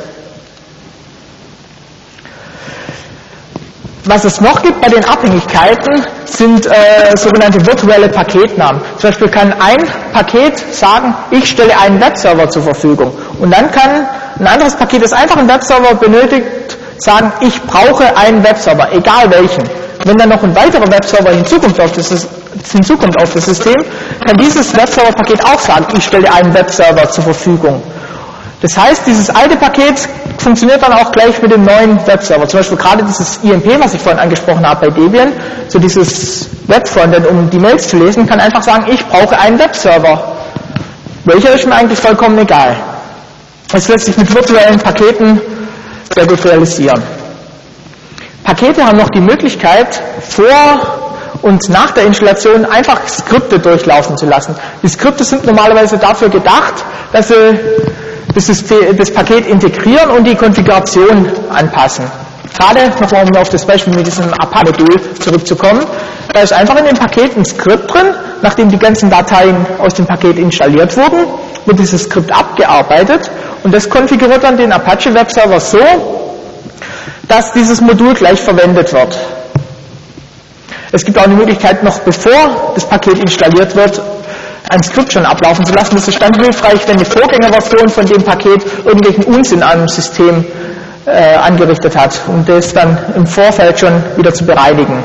Was es noch gibt bei den Abhängigkeiten, sind sogenannte virtuelle Paketnamen. Zum Beispiel kann ein Paket sagen, ich stelle einen Webserver zur Verfügung. Und dann kann ein anderes Paket, das einfach einen Webserver benötigt, sagen, ich brauche einen Webserver, egal welchen. Wenn dann noch ein weiterer Webserver hinzukommt auf das System, kann dieses Webserver-Paket auch sagen, ich stelle einen Webserver zur Verfügung. Das heißt, dieses alte Paket funktioniert dann auch gleich mit dem neuen Webserver. Zum Beispiel gerade dieses IMP, was ich vorhin angesprochen habe bei Debian, so dieses Webfrontend, um die Mails zu lesen, kann einfach sagen, ich brauche einen Webserver. Welcher ist mir eigentlich vollkommen egal. Das lässt sich mit virtuellen Paketen sehr gut realisieren. Pakete haben noch die Möglichkeit, vor und nach der Installation einfach Skripte durchlaufen zu lassen. Die Skripte sind normalerweise dafür gedacht, dass sie das Paket integrieren und die Konfiguration anpassen. Gerade nochmal, um auf das Beispiel mit diesem Apache-Modul zurückzukommen, da ist einfach in dem Paket ein Skript drin, nachdem die ganzen Dateien aus dem Paket installiert wurden, wird dieses Skript abgearbeitet und das konfiguriert dann den Apache Webserver so, dass dieses Modul gleich verwendet wird. Es gibt auch eine Möglichkeit, noch bevor das Paket installiert wird, ein Skript schon ablaufen zu lassen. Das ist dann hilfreich, wenn eine Vorgängerversion von dem Paket irgendwelchen Unsinn am System angerichtet hat, um das dann im Vorfeld schon wieder zu bereinigen.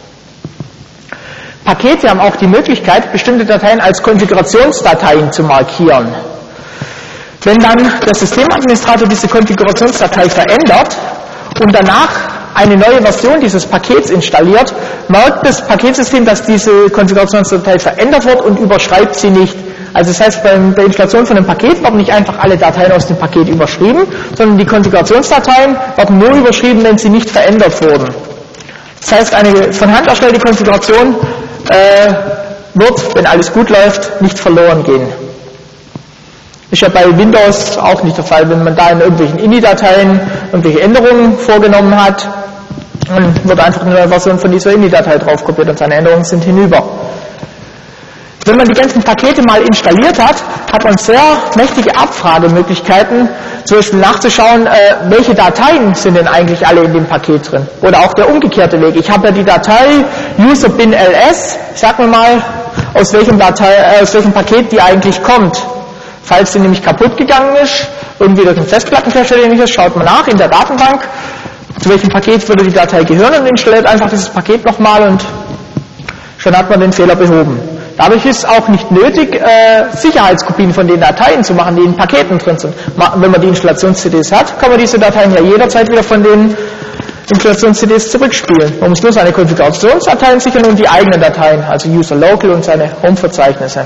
Pakete haben auch die Möglichkeit, bestimmte Dateien als Konfigurationsdateien zu markieren. Wenn dann der Systemadministrator diese Konfigurationsdatei verändert und danach eine neue Version dieses Pakets installiert, merkt das Paketsystem, dass diese Konfigurationsdatei verändert wird und überschreibt sie nicht. Also das heißt, bei der Installation von einem Paket werden nicht einfach alle Dateien aus dem Paket überschrieben, sondern die Konfigurationsdateien werden nur überschrieben, wenn sie nicht verändert wurden. Das heißt, eine von Hand erstellte Konfiguration wird, wenn alles gut läuft, nicht verloren gehen. Ist ja bei Windows auch nicht der Fall, wenn man da in irgendwelchen INI-Dateien irgendwelche Änderungen vorgenommen hat, dann wird einfach eine neue Version von dieser INI-Datei draufkopiert und seine Änderungen sind hinüber. Wenn man die ganzen Pakete mal installiert hat, hat man sehr mächtige Abfragemöglichkeiten, zum Beispiel nachzuschauen, welche Dateien sind denn eigentlich alle in dem Paket drin. Oder auch der umgekehrte Weg. Ich habe ja die Datei user-bin-ls, sag mir mal, aus welchem Paket die eigentlich kommt. Falls sie nämlich kaputt gegangen ist, irgendwie durch einen Festplattencache oder ähnliches, schaut man nach in der Datenbank, zu welchem Paket würde die Datei gehören und installiert einfach dieses Paket nochmal und schon hat man den Fehler behoben. Dadurch ist auch nicht nötig, Sicherheitskopien von den Dateien zu machen, die in Paketen drin sind. Wenn man die Installations-CDs hat, kann man diese Dateien ja jederzeit wieder von den Installations-CDs zurückspielen. Man muss nur seine Konfigurationsdateien sichern und die eigenen Dateien, also User Local und seine Home-Verzeichnisse.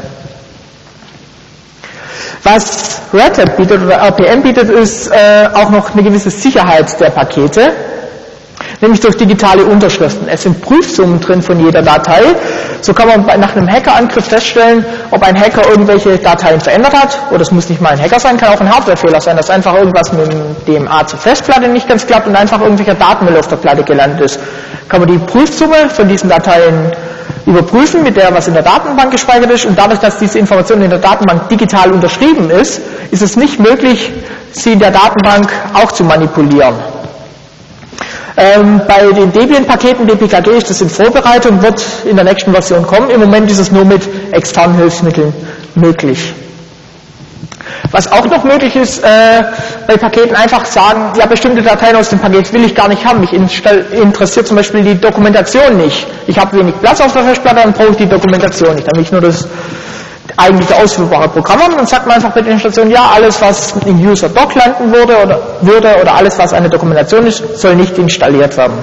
Was Red Hat bietet oder RPM bietet, ist auch noch eine gewisse Sicherheit der Pakete, nämlich durch digitale Unterschriften. Es sind Prüfsummen drin von jeder Datei. So kann man nach einem Hackerangriff feststellen, ob ein Hacker irgendwelche Dateien verändert hat, oder es muss nicht mal ein Hacker sein, kann auch ein Hardwarefehler sein, dass einfach irgendwas mit dem DMA zur Festplatte nicht ganz klappt und einfach irgendwelcher Datenmüll auf der Platte gelandet ist. Kann man die Prüfsumme von diesen Dateien überprüfen, mit der was in der Datenbank gespeichert ist, und dadurch, dass diese Information in der Datenbank digital unterschrieben ist, ist es nicht möglich, sie in der Datenbank auch zu manipulieren. Bei den Debian-Paketen, DPKG, ist das in Vorbereitung, wird in der nächsten Version kommen. Im Moment ist es nur mit externen Hilfsmitteln möglich. Was auch noch möglich ist, bei Paketen einfach sagen, ja, bestimmte Dateien aus dem Paket will ich gar nicht haben. Mich interessiert zum Beispiel die Dokumentation nicht. Ich habe wenig Platz auf der Festplatte, dann brauche ich die Dokumentation nicht. Dann will ich nur das eigentliche ausführbare Programm haben. Dann sagt man einfach bei der Installation, ja, alles, was im User-Doc landen würde oder alles, was eine Dokumentation ist, soll nicht installiert werden.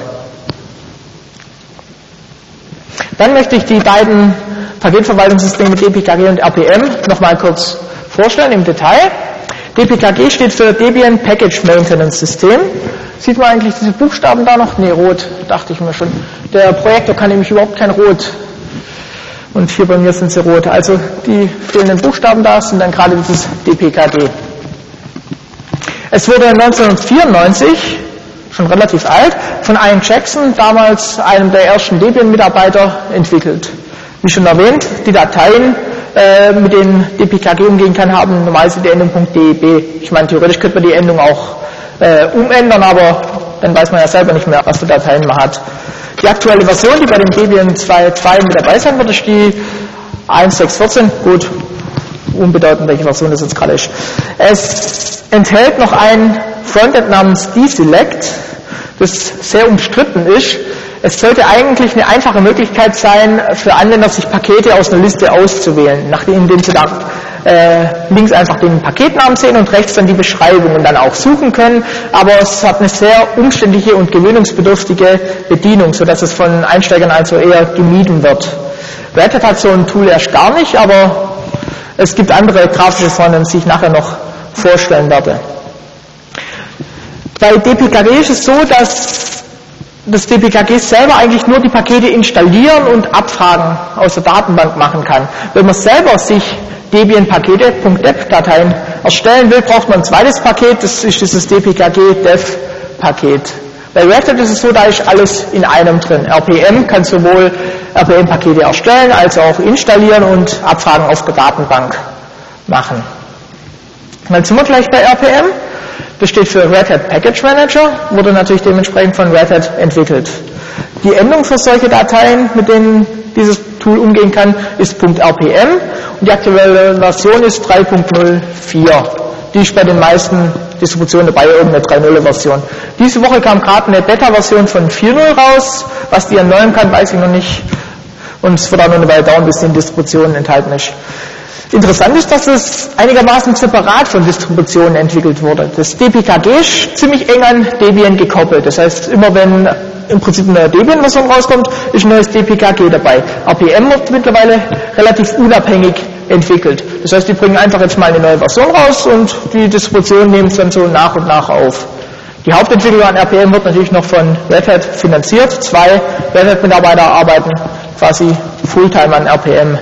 Dann möchte ich die beiden Paketverwaltungssysteme DPKG und RPM nochmal kurz vorstellen im Detail. DPKG steht für Debian Package Maintenance System. Sieht man eigentlich diese Buchstaben da noch? Nee, rot, dachte ich mir schon. Der Projektor kann nämlich überhaupt kein Rot. Und hier bei mir sind sie rot. Also die fehlenden Buchstaben da sind dann gerade dieses DPKG. Es wurde 1994, schon relativ alt, von Ian Jackson, damals einem der ersten Debian-Mitarbeiter, entwickelt. Wie schon erwähnt, die Dateien, mit denen DPKG umgehen kann, haben normalerweise die Endung .deb. Ich meine, theoretisch könnte man die Endung auch umändern, aber dann weiß man ja selber nicht mehr, was für Dateien man hat. Die aktuelle Version, die bei dem Debian 2.2 mit dabei sein wird, ist die 1.6.14. Gut, unbedeutend, welche Version das jetzt gerade ist. Es enthält noch ein Frontend namens deselect, das sehr umstritten ist. Es sollte eigentlich eine einfache Möglichkeit sein, für Anwender sich Pakete aus einer Liste auszuwählen, indem sie da links einfach den Paketnamen sehen und rechts dann die Beschreibungen dann auch suchen können. Aber es hat eine sehr umständliche und gewöhnungsbedürftige Bedienung, sodass es von Einsteigern also eher gemieden wird. Red Hat hat so ein Tool erst gar nicht, aber es gibt andere grafische Frontends, die ich nachher noch vorstellen werde. Bei DPKG ist es so, dass das DPKG selber eigentlich nur die Pakete installieren und Abfragen aus der Datenbank machen kann. Wenn man selber sich Debian-Pakete.deb-Dateien erstellen will, braucht man ein zweites Paket, das ist dieses DPKG-Dev-Paket. Bei Red Hat ist es so, da ist alles in einem drin. RPM kann sowohl RPM-Pakete erstellen, als auch installieren und Abfragen auf der Datenbank machen. Und dann sind wir gleich bei RPM. Das steht für Red Hat Package Manager, wurde natürlich dementsprechend von Red Hat entwickelt. Die Endung für solche Dateien, mit denen dieses Tool umgehen kann, ist .rpm und die aktuelle Version ist 3.04. Die ist bei den meisten Distributionen dabei, irgendeine 3.0-Version. Diese Woche kam gerade eine Beta-Version von 4.0 raus. Was die erneuern kann, weiß ich noch nicht. Und es wird auch noch eine Weile dauern, bis die in Distributionen enthalten ist. Interessant ist, dass es einigermaßen separat von Distributionen entwickelt wurde. Das DPKG ist ziemlich eng an Debian gekoppelt. Das heißt, immer wenn im Prinzip eine Debian-Version rauskommt, ist ein neues DPKG dabei. RPM wird mittlerweile relativ unabhängig entwickelt. Das heißt, die bringen einfach jetzt mal eine neue Version raus und die Distributionen nehmen es dann so nach und nach auf. Die Hauptentwicklung an RPM wird natürlich noch von Red Hat finanziert. 2 Red Hat-Mitarbeiter arbeiten quasi Fulltime an RPM.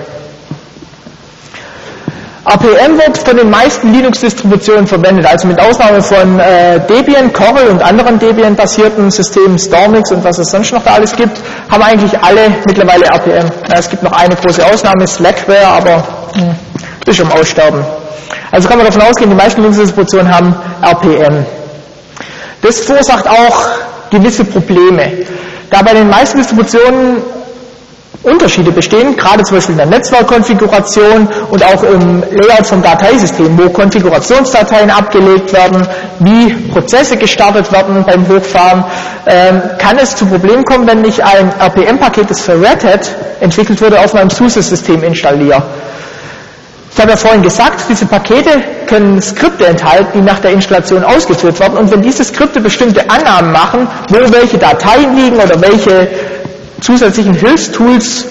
RPM wird von den meisten Linux-Distributionen verwendet, also mit Ausnahme von Debian, Corel und anderen Debian-basierten Systemen, Stormix und was es sonst noch da alles gibt, haben eigentlich alle mittlerweile RPM. Es gibt noch eine große Ausnahme, Slackware, aber ist am Aussterben. Also kann man davon ausgehen, die meisten Linux-Distributionen haben RPM. Das verursacht auch gewisse Probleme. Da bei den meisten Distributionen Unterschiede bestehen, gerade zum Beispiel in der Netzwerkkonfiguration und auch im Layout vom Dateisystem, wo Konfigurationsdateien abgelegt werden, wie Prozesse gestartet werden beim Hochfahren, kann es zu Problemen kommen, wenn ich ein RPM-Paket, das für Red Hat entwickelt wurde, auf meinem SUSE-System installiere. Ich habe ja vorhin gesagt, diese Pakete können Skripte enthalten, die nach der Installation ausgeführt werden, und wenn diese Skripte bestimmte Annahmen machen, wo welche Dateien liegen oder welche zusätzlichen Hilfstools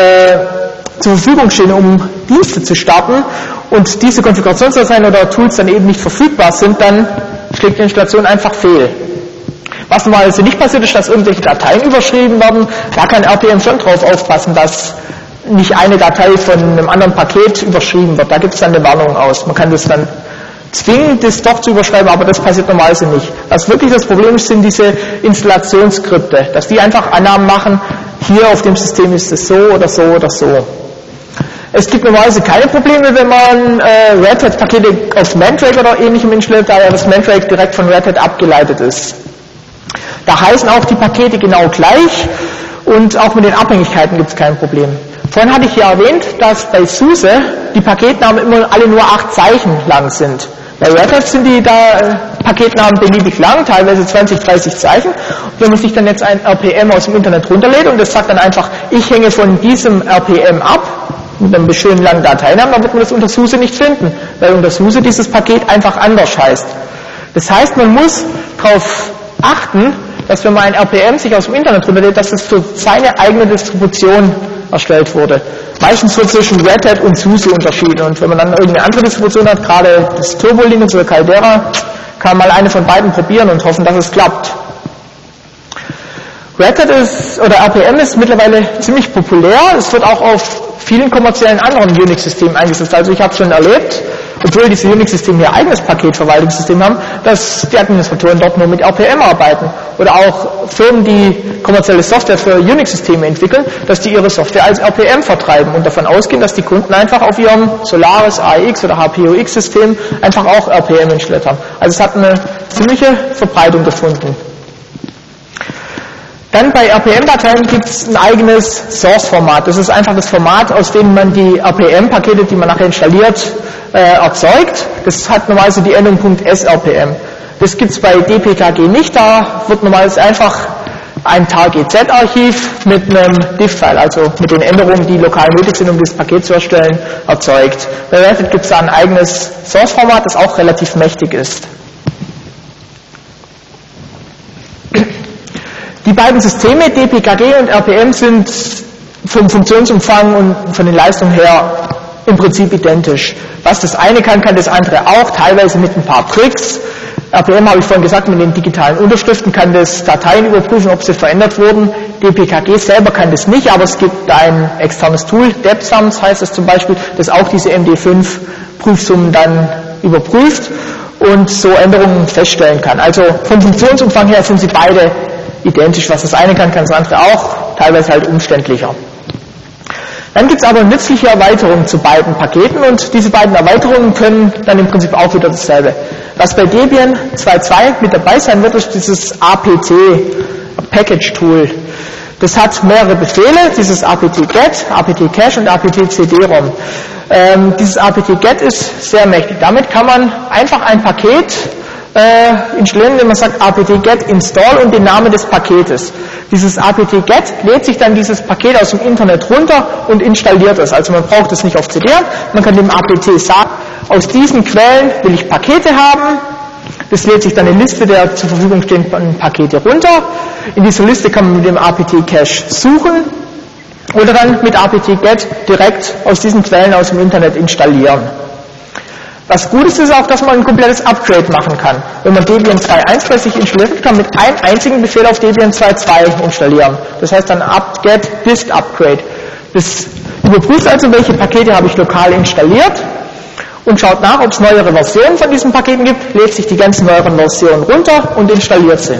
zur Verfügung stehen, um Dienste zu starten, und diese Konfigurationsdateien oder Tools dann eben nicht verfügbar sind, dann schlägt die Installation einfach fehl. Was normalerweise nicht passiert ist, dass irgendwelche Dateien überschrieben werden. Da kann RPM schon drauf aufpassen, dass nicht eine Datei von einem anderen Paket überschrieben wird. Da gibt es dann eine Warnung aus. Man kann das dann zwingen, das doch zu überschreiben, aber das passiert normalerweise nicht. Was wirklich das Problem ist, sind diese Installationsskripte, dass die einfach Annahmen machen, hier auf dem System ist es so oder so oder so. Es gibt normalerweise keine Probleme, wenn man Red Hat-Pakete auf Mandrake oder ähnlichem installiert, da ja das Mandrake direkt von Red Hat abgeleitet ist. Da heißen auch die Pakete genau gleich und auch mit den Abhängigkeiten gibt es kein Problem. Vorhin hatte ich ja erwähnt, dass bei SUSE die Paketnamen immer alle nur 8 Zeichen lang sind. Bei Red Hat sind die Paketnamen beliebig lang, teilweise 20, 30 Zeichen. Und wenn man sich dann jetzt ein RPM aus dem Internet runterlädt und das sagt dann einfach, ich hänge von diesem RPM ab, mit einem schönen langen Dateinamen, dann wird man das unter SUSE nicht finden, weil unter SUSE dieses Paket einfach anders heißt. Das heißt, man muss darauf achten, dass wenn man ein RPM sich aus dem Internet runterlädt, dass es für seine eigene Distribution erstellt wurde. Meistens wird zwischen Red Hat und SUSE unterschieden, und wenn man dann irgendeine andere Distribution hat, gerade das Turbo Linux oder Caldera, kann man mal eine von beiden probieren und hoffen, dass es klappt. Red Hat oder RPM ist mittlerweile ziemlich populär. Es wird auch auf vielen kommerziellen anderen Unix-Systemen eingesetzt. Also ich habe schon erlebt, obwohl diese Unix-Systeme ihr eigenes Paketverwaltungssystem haben, dass die Administratoren dort nur mit RPM arbeiten. Oder auch Firmen, die kommerzielle Software für Unix-Systeme entwickeln, dass die ihre Software als RPM vertreiben und davon ausgehen, dass die Kunden einfach auf ihrem Solaris, AIX oder HPUX-System einfach auch RPM installiert haben. Also es hat eine ziemliche Verbreitung gefunden. Dann bei RPM-Dateien gibt es ein eigenes Source-Format. Das ist einfach das Format, aus dem man die RPM-Pakete, die man nachher installiert, erzeugt. Das hat normalerweise die Endung .srpm. Das gibt es bei DPKG nicht. Da wird normalerweise einfach ein target-z-Archiv mit einem diff-File, also mit den Änderungen, die lokal nötig sind, um das Paket zu erstellen, erzeugt. Bei Red Hat gibt es da ein eigenes Source-Format, das auch relativ mächtig ist. Die beiden Systeme, DPKG und RPM, sind vom Funktionsumfang und von den Leistungen her im Prinzip identisch. Was das eine kann, kann das andere auch, teilweise mit ein paar Tricks. RPM, habe ich vorhin gesagt, mit den digitalen Unterschriften kann das Dateien überprüfen, ob sie verändert wurden. DPKG selber kann das nicht, aber es gibt ein externes Tool, DepSums heißt es zum Beispiel, das auch diese MD5-Prüfsummen dann überprüft und so Änderungen feststellen kann. Also vom Funktionsumfang her sind sie beide identisch. Was das eine kann, kann das andere auch, teilweise halt umständlicher. Dann gibt es aber nützliche Erweiterungen zu beiden Paketen, und diese beiden Erweiterungen können dann im Prinzip auch wieder dasselbe. Was bei Debian 2.2 mit dabei sein wird, ist dieses apt Package Tool. Das hat mehrere Befehle, dieses apt-get, apt-cache und apt-cd-rom. Dieses apt-get ist sehr mächtig. Damit kann man einfach ein Paket installieren, wenn man sagt apt-get install und den Namen des Paketes. Dieses apt-get lädt sich dann dieses Paket aus dem Internet runter und installiert es. Also man braucht es nicht auf CD, man kann dem apt sagen, aus diesen Quellen will ich Pakete haben. Das lädt sich dann eine Liste der zur Verfügung stehenden Pakete runter. In dieser Liste kann man mit dem apt-cache suchen oder dann mit apt-get direkt aus diesen Quellen aus dem Internet installieren. Was gut ist, ist auch, dass man ein komplettes Upgrade machen kann. Wenn man Debian 2.1 bei sich installiert, kann man mit einem einzigen Befehl auf Debian 2.2 installieren. Das heißt dann apt-get dist upgrade. Das überprüft also, welche Pakete habe ich lokal installiert und schaut nach, ob es neuere Versionen von diesen Paketen gibt, lädt sich die ganzen neueren Versionen runter und installiert sie.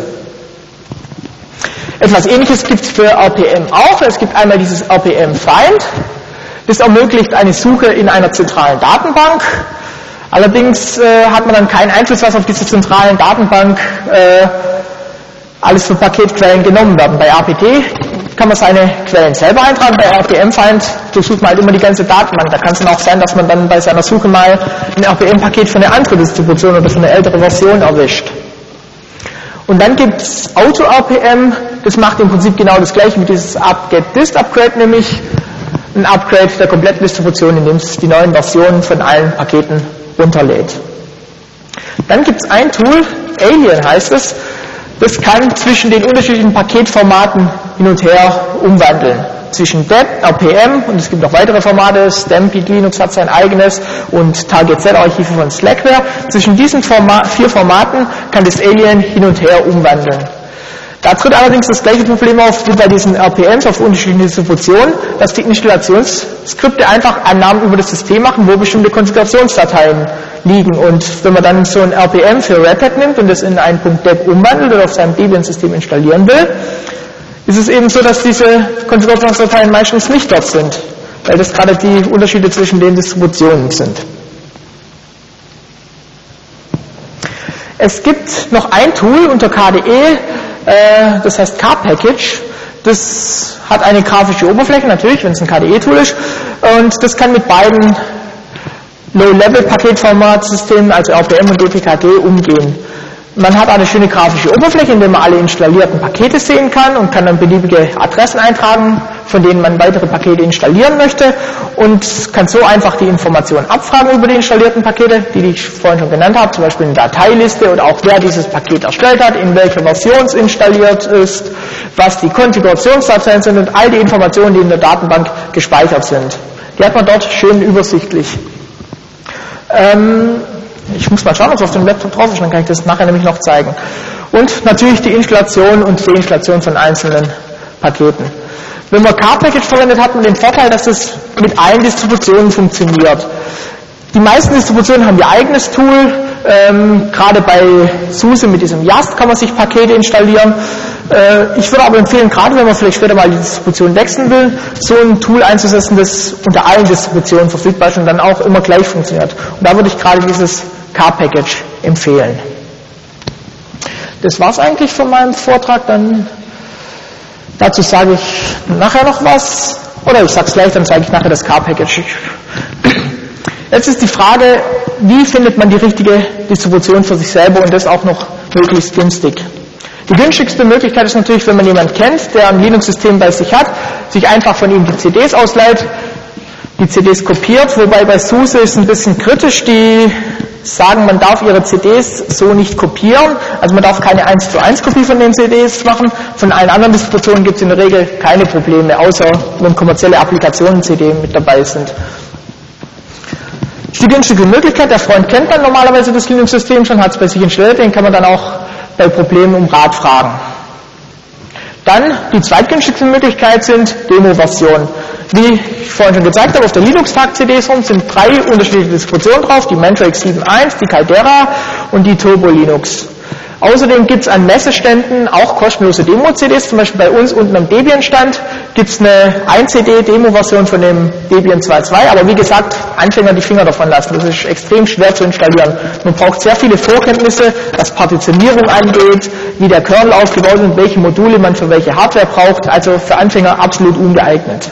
Etwas Ähnliches gibt es für RPM auch. Es gibt einmal dieses RPM Find. Das ermöglicht eine Suche in einer zentralen Datenbank. Allerdings hat man dann keinen Einfluss, was auf diese zentralen Datenbank alles für Paketquellen genommen werden. Bei apt kann man seine Quellen selber eintragen, bei RPM-Find durchsucht man halt immer die ganze Datenbank. Da kann es dann auch sein, dass man dann bei seiner Suche mal ein RPM-Paket für eine andere Distribution oder für eine ältere Version erwischt. Und dann gibt es Auto-RPM, das macht im Prinzip genau das gleiche wie dieses apt-get-dist-upgrade, nämlich ein Upgrade der kompletten Distribution, indem es die neuen Versionen von allen Paketen runterlädt. Dann gibt es ein Tool, Alien heißt es, das kann zwischen den unterschiedlichen Paketformaten hin und her umwandeln. Zwischen DEP, RPM und es gibt noch weitere Formate, Stampede Linux hat sein eigenes und target-z-Archive von Slackware. Zwischen diesen 4 Formaten kann das Alien hin und her umwandeln. Da tritt allerdings das gleiche Problem auf wie bei diesen RPMs auf unterschiedlichen Distributionen, dass die Installationsskripte einfach Annahmen über das System machen, wo bestimmte Konfigurationsdateien liegen. Und wenn man dann so ein RPM für Red Hat nimmt und das in einen .deb umwandelt oder auf seinem Debian-System installieren will, ist es eben so, dass diese Konfigurationsdateien meistens nicht dort sind, weil das gerade die Unterschiede zwischen den Distributionen sind. Es gibt noch ein Tool unter KDE, das heißt KPackage. Das hat eine grafische Oberfläche, natürlich, wenn es ein KDE-Tool ist, und das kann mit beiden Low-Level-Paketformatsystemen, also RPM und DPKG, umgehen. Man hat eine schöne grafische Oberfläche, in der man alle installierten Pakete sehen kann und kann dann beliebige Adressen eintragen, von denen man weitere Pakete installieren möchte und kann so einfach die Informationen abfragen über die installierten Pakete, die ich vorhin schon genannt habe, zum Beispiel eine Dateiliste oder auch wer dieses Paket erstellt hat, in welcher Version es installiert ist, was die Konfigurationsdateien sind und all die Informationen, die in der Datenbank gespeichert sind. Die hat man dort schön übersichtlich. Ich muss mal schauen, ob es auf dem Laptop drauf ist, dann kann ich das nachher nämlich noch zeigen. Und natürlich die Installation und Deinstallation von einzelnen Paketen. Wenn man Car-Package verwendet, hat man den Vorteil, dass es mit allen Distributionen funktioniert. Die meisten Distributionen haben ihr eigenes Tool. Gerade bei SUSE mit diesem YAST kann man sich Pakete installieren. Ich würde aber empfehlen, gerade wenn man vielleicht später mal die Distribution wechseln will, so ein Tool einzusetzen, das unter allen Distributionen verfügbar ist und dann auch immer gleich funktioniert. Und da würde ich gerade dieses Car-Package empfehlen. Das war's eigentlich von meinem Vortrag. Dann dazu sage ich nachher noch was. Oder ich sage es gleich, dann zeige ich nachher das Car-Package. Jetzt ist die Frage, wie findet man die richtige Distribution für sich selber und das auch noch möglichst günstig. Die günstigste Möglichkeit ist natürlich, wenn man jemanden kennt, der ein Linux-System bei sich hat, sich einfach von ihm die CDs ausleiht, die CDs kopiert, wobei bei SUSE ist ein bisschen kritisch, die sagen, man darf ihre CDs so nicht kopieren, also man darf keine 1:1 Kopie von den CDs machen, von allen anderen Distributionen gibt es in der Regel keine Probleme, außer wenn kommerzielle Applikationen CD mit dabei sind. Die günstige Möglichkeit, der Freund kennt dann normalerweise das Linux-System schon, hat es bei sich installiert, den kann man dann auch bei Problemen um Rat fragen. Dann die zweitgünstigste Möglichkeit sind Demo-Versionen. Wie ich vorhin schon gezeigt habe, auf der Linux-Tag-CDs sind 3 unterschiedliche Distributionen drauf, die Mandrake 7.1, die Caldera und die Turbo Linux. Außerdem gibt es an Messeständen auch kostenlose Demo-CDs, zum Beispiel bei uns unten am Debian-Stand gibt es eine 1-CD-Demo-Version von dem Debian 2.2, aber wie gesagt, Anfänger die Finger davon lassen, das ist extrem schwer zu installieren. Man braucht sehr viele Vorkenntnisse, was Partitionierung angeht, wie der Kernel aufgebaut ist und welche Module man für welche Hardware braucht, also für Anfänger absolut ungeeignet.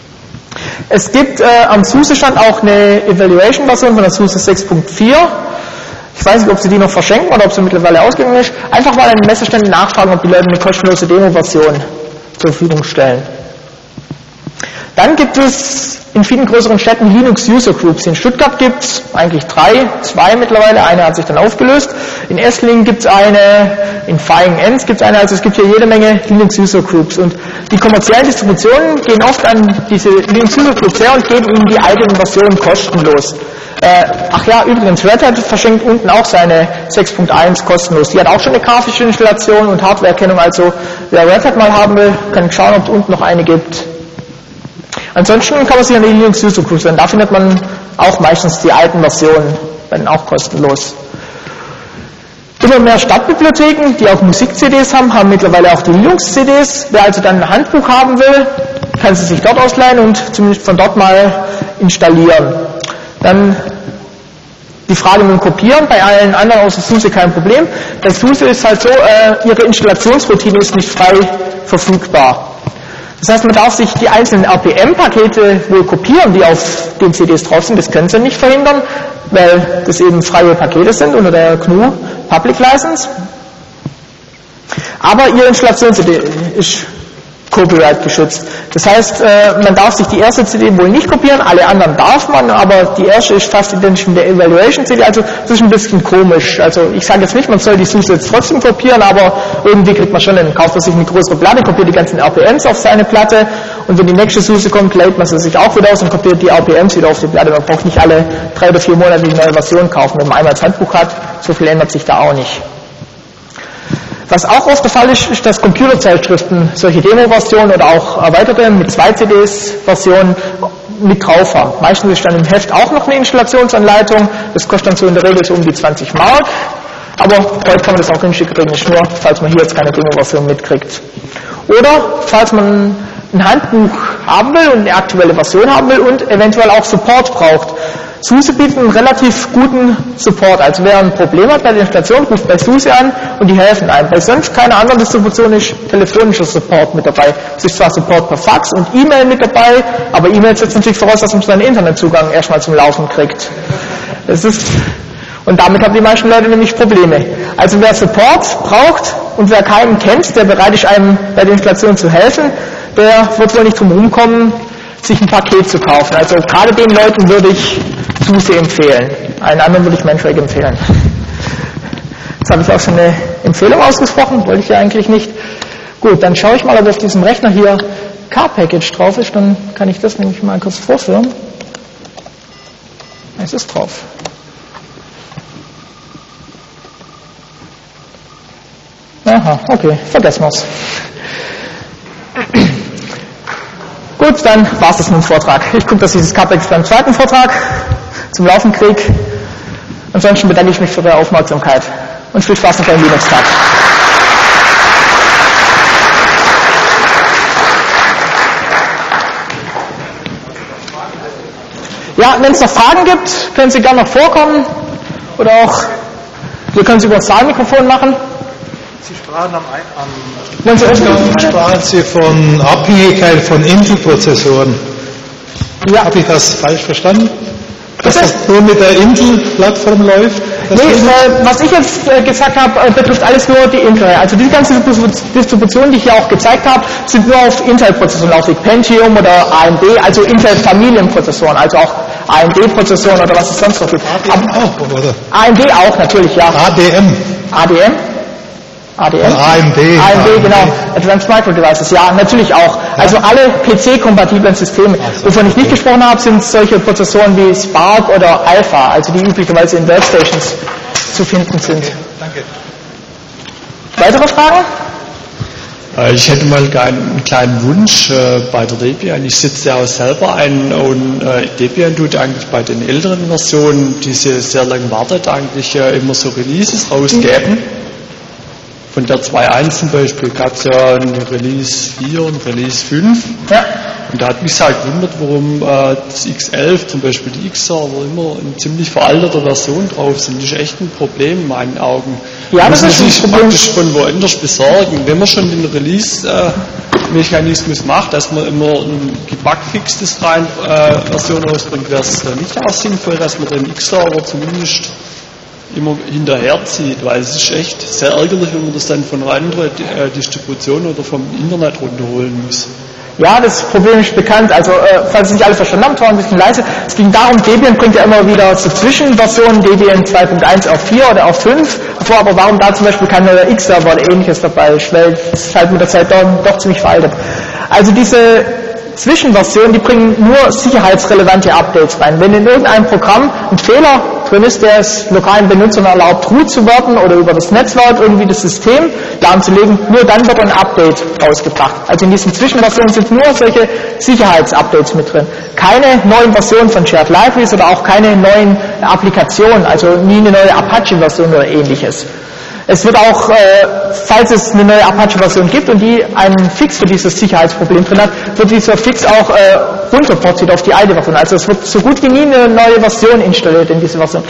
Es gibt am SUSE-Stand auch eine Evaluation-Version von der SUSE 6.4. Ich weiß nicht, ob sie die noch verschenken oder ob sie mittlerweile ausgegangen ist. Einfach mal an den Messeständen nachfragen, ob die Leute eine kostenlose Demo-Version zur Verfügung stellen. Dann gibt es in vielen größeren Städten Linux-User-Groups. In Stuttgart gibt es eigentlich 2 mittlerweile, eine hat sich dann aufgelöst. In Esslingen gibt es eine, in Flying Ends gibt es eine, also es gibt hier jede Menge Linux-User-Groups. Und die kommerziellen Distributionen gehen oft an diese Linux-User-Groups her und geben ihnen die eigenen Versionen kostenlos. Ach ja, übrigens, Red Hat verschenkt unten auch seine 6.1 kostenlos. Die hat auch schon eine grafische Installation und Hardwareerkennung, also wer Red Hat mal haben will, kann schauen, ob es unten noch eine gibt. Ansonsten kann man sich an die Linux User Groups wenden. Da findet man auch meistens die alten Versionen, werden auch kostenlos. Immer mehr Stadtbibliotheken, die auch Musik-CDs haben, haben mittlerweile auch die Linux-CDs. Wer also dann ein Handbuch haben will, kann sie sich dort ausleihen und zumindest von dort mal installieren. Dann die Frage mit dem Kopieren, bei allen anderen außer SUSE kein Problem. Bei SUSE ist halt so, ihre Installationsroutine ist nicht frei verfügbar. Das heißt, man darf sich die einzelnen RPM-Pakete wohl kopieren, die auf den CDs drauf sind. Das können sie nicht verhindern, weil das eben freie Pakete sind unter der GNU Public License. Aber ihre Installation-CD ist Copyright geschützt. Das heißt, man darf sich die erste CD wohl nicht kopieren, alle anderen darf man, aber die erste ist fast identisch mit der Evaluation CD, also das ist ein bisschen komisch. Also ich sage jetzt nicht, man soll die SUSE jetzt trotzdem kopieren, aber irgendwie kriegt man schon einen, kauft man sich eine größere Platte, kopiert die ganzen RPMs auf seine Platte und wenn die nächste SUSE kommt, lädt man sie sich auch wieder aus und kopiert die RPMs wieder auf die Platte. Man braucht nicht alle 3 oder 4 Monate die neue Version kaufen, wenn man einmal das Handbuch hat, so viel ändert sich da auch nicht. Was auch oft der Fall ist, ist, dass Computerzeitschriften solche Demo-Versionen oder auch erweiterte mit 2 CDs-Versionen mit drauf haben. Meistens ist dann im Heft auch noch eine Installationsanleitung, das kostet dann so in der Regel so um die 20 Mark, aber heute kann man das auch günstig kriegen, nicht nur, falls man hier jetzt keine Demo-Version mitkriegt. Oder falls man ein Handbuch haben will und eine aktuelle Version haben will und eventuell auch Support braucht. SUSE bietet einen relativ guten Support. Also wer ein Problem hat bei der Installation, ruft bei SUSE an und die helfen einem. Bei sonst keiner anderen Distribution ist telefonischer Support mit dabei. Es ist zwar Support per Fax und E-Mail mit dabei, aber E-Mail setzt natürlich voraus, dass man seinen Internetzugang erstmal zum Laufen kriegt. Und Und damit haben die meisten Leute nämlich Probleme. Also wer Support braucht und wer keinen kennt, der bereit ist, einem bei der Installation zu helfen, der wird wohl nicht drum rumkommen, sich ein Paket zu kaufen. Also gerade den Leuten würde ich SUSE empfehlen. Allen anderen würde ich Mandrake empfehlen. Jetzt habe ich auch schon eine Empfehlung ausgesprochen, wollte ich ja eigentlich nicht. Gut, dann schaue ich mal, ob auf diesem Rechner hier Car-Package drauf ist, dann kann ich das nämlich mal kurz vorführen. Es ist drauf. Aha, okay, vergessen wir's. Gut, dann war es das mit dem Vortrag. Ich gucke, dass ich dieses Car-Package beim zweiten Vortrag zum Laufen kriege. Ansonsten bedanke ich mich für Ihre Aufmerksamkeit und viel Spaß noch beim Linux-Tag. Ja, wenn es noch Fragen gibt, können Sie gerne noch vorkommen. Oder auch, wir können Sie über das Saalmikrofon machen. Sie sprachen Sie von Abhängigkeit von Intel-Prozessoren. Ja. Habe ich das falsch verstanden? Dass das nur mit der Intel-Plattform läuft? Nee, was ich jetzt gesagt habe, betrifft alles nur die Intel. Also diese ganzen Distributionen, die ich hier auch gezeigt habe, sind nur auf Intel-Prozessoren, auf Pentium oder AMD, also Intel-Familienprozessoren, also auch AMD-Prozessoren oder was es sonst noch gibt. ADM auch, oder? AMD auch, natürlich, ja. ADM? AMD, genau. Advanced Micro Devices, ja, natürlich auch. Also alle PC-kompatiblen Systeme. Wovon ich nicht gesprochen habe, sind solche Prozessoren wie Spark oder Alpha, also die üblicherweise in Workstations zu finden sind. Okay, danke. Weitere Fragen? Ich hätte mal einen kleinen Wunsch bei der Debian. Ich sitze ja auch selber ein und Debian tut eigentlich bei den älteren Versionen, die sie sehr lange wartet, eigentlich immer so Releases rausgeben. Von der 2.1 zum Beispiel gab es ja ein Release 4 und Release 5. Ja. Und da hat mich halt gewundert, warum das X11, zum Beispiel die X-Server, immer in ziemlich veralteter Version drauf sind. Das ist echt ein Problem in meinen Augen. Ja, das ist sich praktisch von woanders besorgen. Wenn man schon den Release-Mechanismus macht, dass man immer ein gebugfixtes Version rausbringt, wäre es da nicht auch sinnvoll, dass man den X-Server zumindest immer hinterherzieht, weil es ist echt sehr ärgerlich, wenn man das dann von einer anderen Distribution oder vom Internet runterholen muss. Ja, das Problem ist bekannt. Also, falls nicht alle verstanden haben, war ein bisschen leise. Es ging darum, Debian bringt ja immer wieder so Zwischenversionen, Debian 2.1 auf 4 oder auf 5 vor, aber warum da zum Beispiel kein neuer X-Server oder ähnliches dabei ist, weil es ist halt mit der Zeit doch ziemlich veraltet. Also diese Zwischenversionen, die bringen nur sicherheitsrelevante Updates rein. Wenn in irgendeinem Programm ein Fehler drin ist, der es lokalen Benutzern erlaubt, root zu werden oder über das Netzwerk irgendwie das System lahmzulegen, nur dann wird ein Update rausgebracht. Also in diesen Zwischenversionen sind nur solche Sicherheitsupdates mit drin. Keine neuen Versionen von Shared Libraries oder auch keine neuen Applikationen, also nie eine neue Apache-Version oder ähnliches. Es wird auch, falls es eine neue Apache-Version gibt und die einen Fix für dieses Sicherheitsproblem drin hat, wird dieser Fix auch runterportiert auf die alte Version. Also es wird so gut wie nie eine neue Version installiert in diese Version.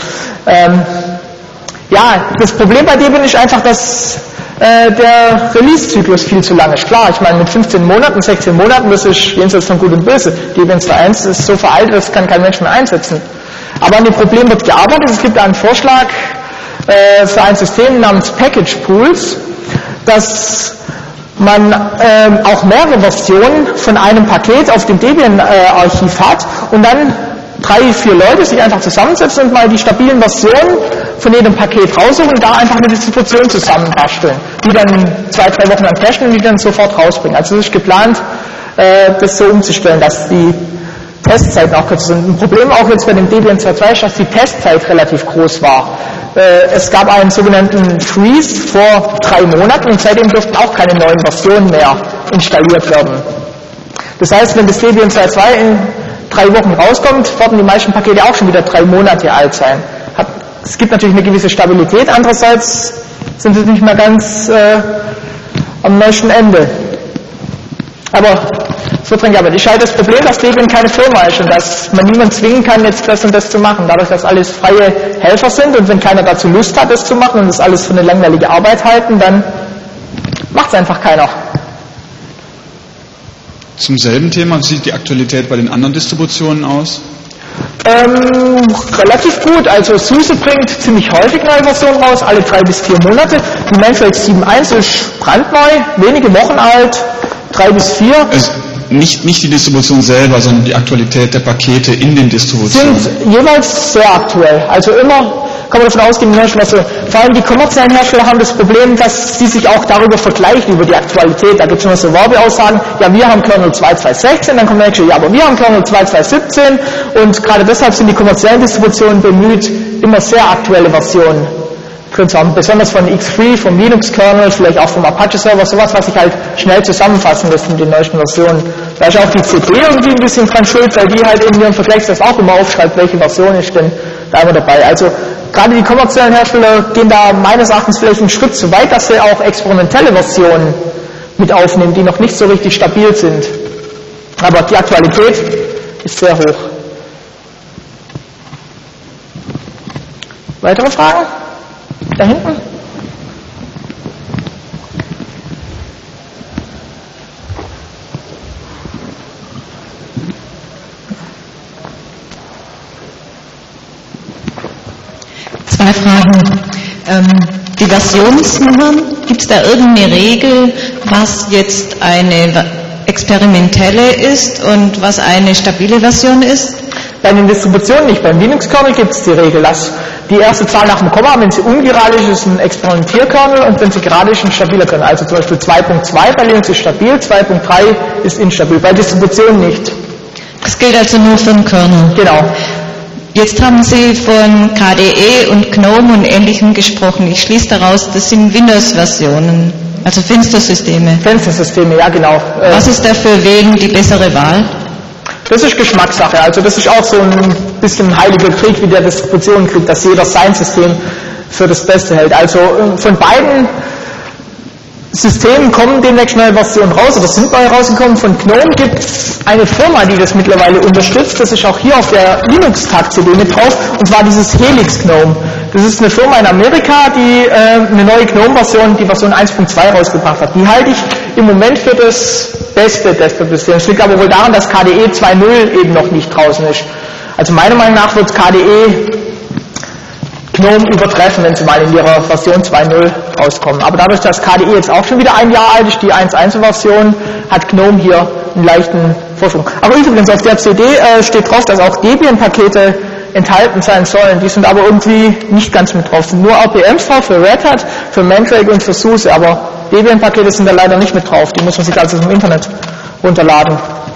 Ja, das Problem bei Debian ist einfach, dass der Release-Zyklus viel zu lang ist. Klar, ich meine mit 15 Monaten, 16 Monaten, das ist jenseits von Gut und Böse. Debian 2.1 ist so veraltet, das kann kein Mensch mehr einsetzen. Aber an dem Problem wird gearbeitet. Es gibt einen Vorschlag für ein System namens Package Pools, dass man auch mehrere Versionen von einem Paket auf dem Debian-Archiv hat und dann 3, 4 Leute sich einfach zusammensetzen und mal die stabilen Versionen von jedem Paket raussuchen und da einfach eine Distribution zusammenbasteln, die dann 2, 3 Wochen lang testen und die dann sofort rausbringen. Also es ist geplant, das so umzustellen, dass die Testzeiten auch kürzer sind. Ein Problem auch jetzt bei dem Debian 2.2 ist, dass die Testzeit relativ groß war. Es gab einen sogenannten Freeze vor 3 Monaten und seitdem durften auch keine neuen Versionen mehr installiert werden. Das heißt, wenn das Debian 2.2 in 3 Wochen rauskommt, werden die meisten Pakete auch schon wieder 3 Monate alt sein. Es gibt natürlich eine gewisse Stabilität, andererseits sind sie nicht mehr ganz am neuesten Ende. Aber so dran gearbeitet. Ich halte das Problem, dass Debian keine Firma ist und dass man niemanden zwingen kann, jetzt das und das zu machen. Dadurch, dass alles freie Helfer sind und wenn keiner dazu Lust hat, das zu machen und das alles für eine langweilige Arbeit halten, dann macht es einfach keiner. Zum selben Thema, wie sieht die Aktualität bei den anderen Distributionen aus? Relativ gut, also SUSE bringt ziemlich häufig neue Versionen raus, alle 3 bis 4 Monate. Die Mandrake 7.1 ist brandneu, wenige Wochen alt, 3 bis 4. Nicht die Distribution selber, sondern die Aktualität der Pakete in den Distributionen. Sind jeweils sehr aktuell, also immer kann man davon ausgehen, vor allem die kommerziellen Hersteller haben das Problem, dass sie sich auch darüber vergleichen, über die Aktualität. Da gibt es immer so Werbeaussagen, ja, wir haben Kernel 2.2.16, dann kommt der nächste, ja, aber wir haben Kernel 2.2.17 und gerade deshalb sind die kommerziellen Distributionen bemüht, immer sehr aktuelle Versionen drin zu haben, besonders von X3, vom Linux-Kernel, vielleicht auch vom Apache-Server, sowas, was sich halt schnell zusammenfassen lässt mit den neuesten Versionen. Da ist auch die CD irgendwie ein bisschen dran schuld, weil die halt in ihrem Vergleichstest auch immer aufschreibt, welche Version ist denn da immer dabei. Also gerade die kommerziellen Hersteller gehen da meines Erachtens vielleicht einen Schritt zu weit, dass sie auch experimentelle Versionen mit aufnehmen, die noch nicht so richtig stabil sind. Aber die Aktualität ist sehr hoch. Weitere Fragen? Da hinten? Zwei Fragen. Die Versionsnummern, gibt es da irgendeine Regel, was jetzt eine experimentelle ist und was eine stabile Version ist? Bei den Distributionen nicht. Beim Linux-Kernel gibt es die Regel, dass die erste Zahl nach dem Komma, wenn sie ungerade ist, ist ein Experimentierkernel und wenn sie gerade ist, ein stabiler Kernel. Also zum Beispiel 2.2 bei Linux ist stabil, 2.3 ist instabil. Bei Distributionen nicht. Das gilt also nur für den Kernel? Genau. Jetzt haben Sie von KDE und GNOME und Ähnlichem gesprochen. Ich schließe daraus, das sind Windows-Versionen, also Fenstersysteme. Fenstersysteme, ja genau. Was ist da für wen die bessere Wahl? Das ist Geschmackssache, also das ist auch so ein bisschen heiliger Krieg wie der Distributionenkrieg, dass jeder sein System für das Beste hält. Also von beiden Systemen kommen demnächst neue Versionen raus oder sind neue rausgekommen. Von GNOME gibt es eine Firma, die das mittlerweile unterstützt. Das ist auch hier auf der Linux-Tag-CD mit drauf, und zwar dieses Helix GNOME. Das ist eine Firma in Amerika, die eine neue GNOME-Version, die Version 1.2 rausgebracht hat. Die halte ich im Moment für das beste Desktop-System. Das liegt aber wohl daran, dass KDE 2.0 eben noch nicht draußen ist. Also meiner Meinung nach wird KDE GNOME übertreffen, wenn sie mal in ihrer Version 2.0 rauskommen. Aber dadurch, dass KDE jetzt auch schon wieder ein Jahr alt ist, die 1.1-Version, hat GNOME hier einen leichten Vorsprung. Aber übrigens, auf der CD steht drauf, dass auch Debian-Pakete enthalten sein sollen. Die sind aber irgendwie nicht ganz mit drauf. Es sind nur RPMs drauf für Red Hat, für Mandrake und für SUSE, aber Debian-Pakete sind da leider nicht mit drauf. Die muss man sich also im Internet runterladen.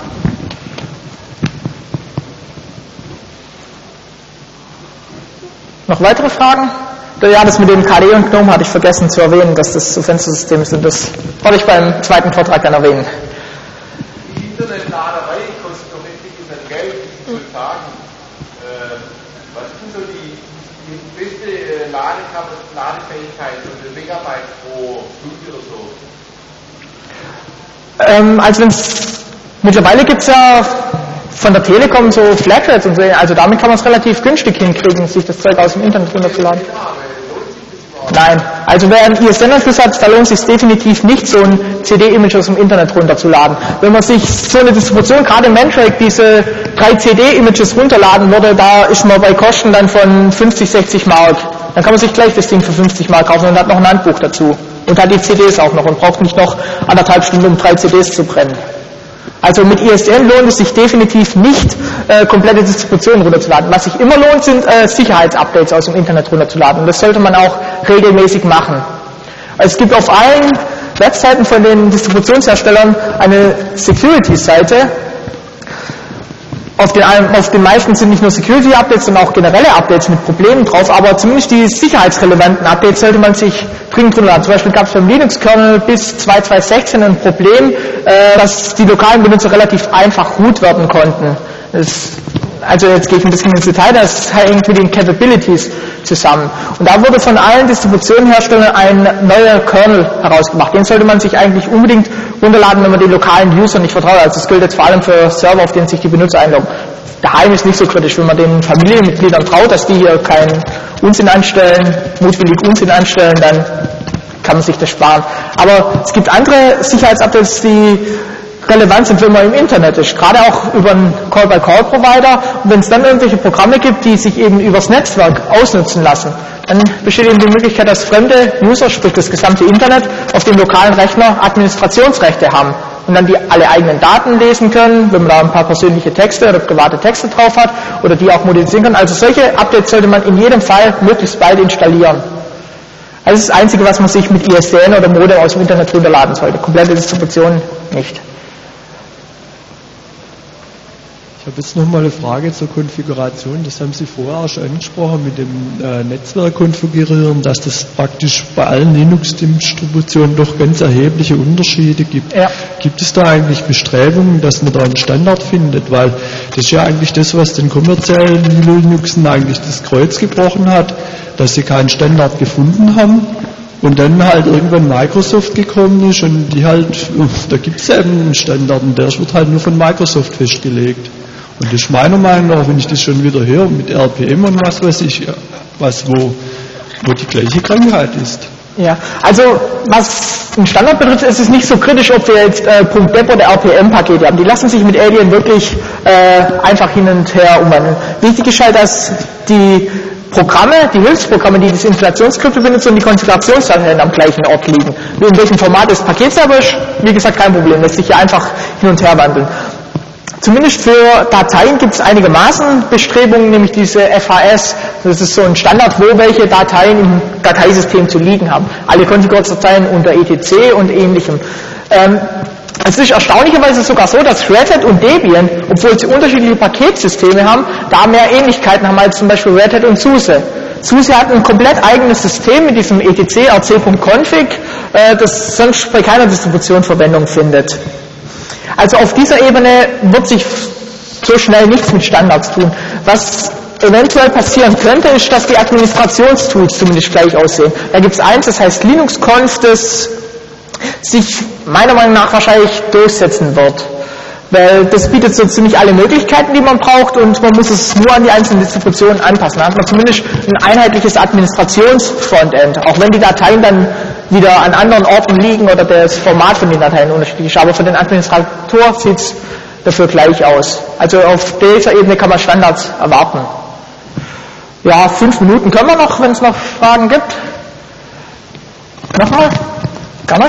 Noch weitere Fragen? Ja, das mit dem KDE und GNOME hatte ich vergessen zu erwähnen, dass das so Fenstersysteme sind. Das wollte ich beim zweiten Vortrag dann erwähnen. Die Internetladerei kostet doch richtig viel Geld, zu sagen. Was ist denn so die beste Ladefähigkeit, so eine Megabyte pro Stunde oder so? Also mittlerweile gibt es ja von der Telekom so Flatrates und so, also damit kann man es relativ günstig hinkriegen, sich das Zeug aus dem Internet runterzuladen. Nein, also wer einen ISN-Anschluss hat, da lohnt es sich definitiv nicht, so ein CD-Image aus dem Internet runterzuladen. Wenn man sich so eine Distribution, gerade Mandrake, diese 3 CD-Images runterladen würde, da ist man bei Kosten dann von 50, 60 Mark. Dann kann man sich gleich das Ding für 50 Mark kaufen und hat noch ein Handbuch dazu. Und hat die CDs auch noch und braucht nicht noch 1,5 Stunden, um 3 CDs zu brennen. Also mit ISDN lohnt es sich definitiv nicht, komplette Distributionen runterzuladen. Was sich immer lohnt, sind Sicherheitsupdates aus dem Internet runterzuladen. Und das sollte man auch regelmäßig machen. Es gibt auf allen Webseiten von den Distributionsherstellern eine Security-Seite. Auf den meisten sind nicht nur Security-Updates, sondern auch generelle Updates mit Problemen drauf, aber zumindest die sicherheitsrelevanten Updates sollte man sich dringend runterladen. Zum Beispiel gab es beim Linux-Kernel bis 2.2.16 ein Problem, dass die lokalen Benutzer relativ einfach root werden konnten. Also jetzt gehe ich ein bisschen ins Detail, das hängt mit den Capabilities zusammen. Und da wurde von allen Distributionenherstellern ein neuer Kernel herausgemacht. Den sollte man sich eigentlich unbedingt runterladen, wenn man den lokalen User nicht vertraut. Also das gilt jetzt vor allem für Server, auf denen sich die Benutzer einloggen. Daheim ist nicht so kritisch, wenn man den Familienmitgliedern traut, dass die hier keinen Unsinn anstellen, mutwillig Unsinn anstellen, dann kann man sich das sparen. Aber es gibt andere Sicherheitsupdates, die relevant sind, wenn man im Internet ist, gerade auch über einen Call-by-Call-Provider. Und wenn es dann irgendwelche Programme gibt, die sich eben übers Netzwerk ausnutzen lassen, dann besteht eben die Möglichkeit, dass fremde User, sprich das gesamte Internet, auf dem lokalen Rechner Administrationsrechte haben und dann die alle eigenen Daten lesen können, wenn man da ein paar persönliche Texte oder private Texte drauf hat oder die auch modifizieren kann. Also solche Updates sollte man in jedem Fall möglichst bald installieren. Also das ist das Einzige, was man sich mit ISDN oder Modem aus dem Internet runterladen sollte. Komplette Distribution nicht. Ich habe jetzt nochmal eine Frage zur Konfiguration. Das haben Sie vorher auch schon angesprochen mit dem Netzwerk konfigurieren, dass das praktisch bei allen Linux-Distributionen doch ganz erhebliche Unterschiede gibt. Ja. Gibt es da eigentlich Bestrebungen, dass man da einen Standard findet? Weil das ist ja eigentlich das, was den kommerziellen Linuxen eigentlich das Kreuz gebrochen hat, dass sie keinen Standard gefunden haben. Und dann halt irgendwann Microsoft gekommen ist und die halt, da gibt es eben einen Standard und der wird halt nur von Microsoft festgelegt. Und das ist meiner Meinung nach, wenn ich das schon wieder höre, mit RPM und was weiß ich, wo die gleiche Krankheit ist. Ja, also was den Standard betrifft, ist es nicht so kritisch, ob wir jetzt .deb oder RPM-Pakete haben. Die lassen sich mit Alien wirklich einfach hin und her umwandeln. Wichtig ist halt, dass die Programme, die Hilfsprogramme, die das Installationsskripte benutzen und die Konfigurationsdateien am gleichen Ort liegen. In welchem Format das Paket selber ist, wie gesagt, kein Problem, lässt sich ja einfach hin und her wandeln. Zumindest für Dateien gibt es einigermaßen Bestrebungen, nämlich diese FHS, das ist so ein Standard, wo welche Dateien im Dateisystem zu liegen haben. Alle Konfigurationsdateien unter etc. und ähnlichem. Es ist erstaunlicherweise sogar so, dass Red Hat und Debian, obwohl sie unterschiedliche Paketsysteme haben, da mehr Ähnlichkeiten haben als zum Beispiel Red Hat und SUSE. SUSE hat ein komplett eigenes System mit diesem etc rc.config, das sonst bei keiner Distribution Verwendung findet. Also auf dieser Ebene wird sich so schnell nichts mit Standards tun. Was eventuell passieren könnte, ist, dass die Administrationstools zumindest gleich aussehen. Da gibt es eins, das heißt LinuxConf, das sich meiner Meinung nach wahrscheinlich durchsetzen wird. Weil das bietet so ziemlich alle Möglichkeiten, die man braucht und man muss es nur an die einzelnen Distributionen anpassen. Da hat man zumindest ein einheitliches Administrationsfrontend, auch wenn die Dateien dann wieder an anderen Orten liegen oder das Format von den Dateien unterschiedlich ist. Aber für den Administrator sieht es dafür gleich aus. Also auf dieser Ebene kann man Standards erwarten. Ja, 5 Minuten können wir noch, wenn es noch Fragen gibt. Nochmal? Gerne?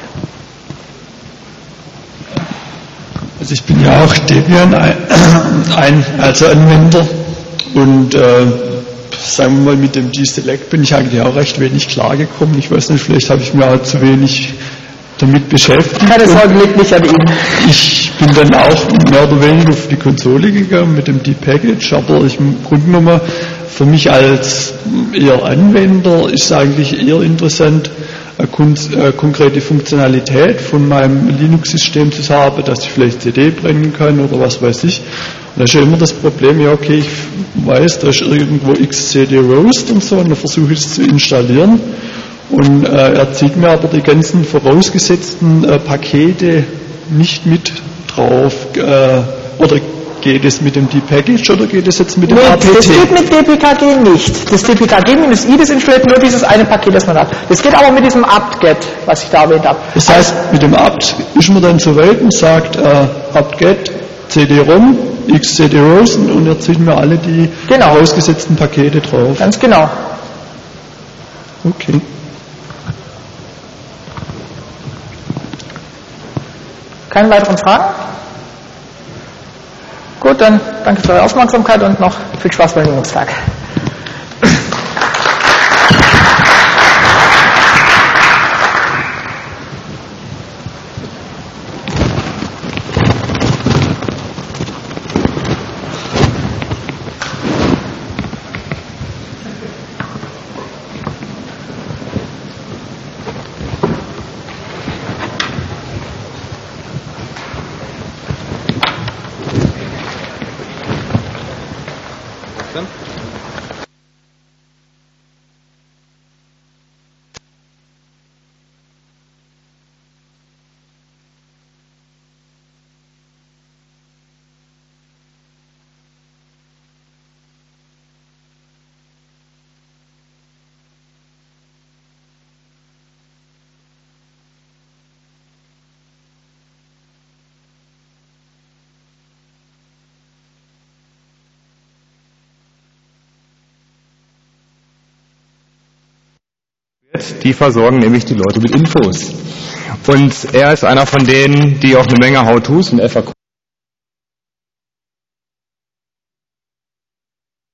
Also ich bin ja auch Debian also Anwender und sagen wir mal mit dem G-Select bin ich eigentlich auch recht wenig klargekommen. Ich weiß nicht, vielleicht habe ich mir auch zu wenig damit beschäftigt. Keine Sorge, liegt nicht an Ihnen. Ich bin dann auch mehr oder weniger auf die Konsole gegangen mit dem D-Package, aber im Grunde genommen für mich als eher Anwender ist es eigentlich eher interessant, eine konkrete Funktionalität von meinem Linux-System zu haben, dass ich vielleicht CD brennen kann oder was weiß ich. Und da ist ja immer das Problem, ja okay, ich weiß, da ist irgendwo XCD Roast und so, und dann versuche ich es zu installieren. Und er zieht mir aber die ganzen vorausgesetzten Pakete nicht mit drauf. Oder geht es mit dem D-Package oder geht es jetzt mit dem APT? Das geht mit DPKG nicht. Das DPKG-I, das installiert nur dieses eine Paket, das man hat. Das geht aber mit diesem apt-get, was ich da erwähnt habe. Das heißt, mit dem apt ist man dann so weit und sagt apt-get, CD-ROM, XCD-ROS und er zieht mir alle die vorausgesetzten Pakete drauf. Ganz genau. Okay. Keine weiteren Fragen? Gut, dann danke für eure Aufmerksamkeit und noch viel Spaß beim Linux-Tag. Die versorgen nämlich die Leute mit Infos. Und er ist einer von denen, die auch eine Menge How-Tos und FAQs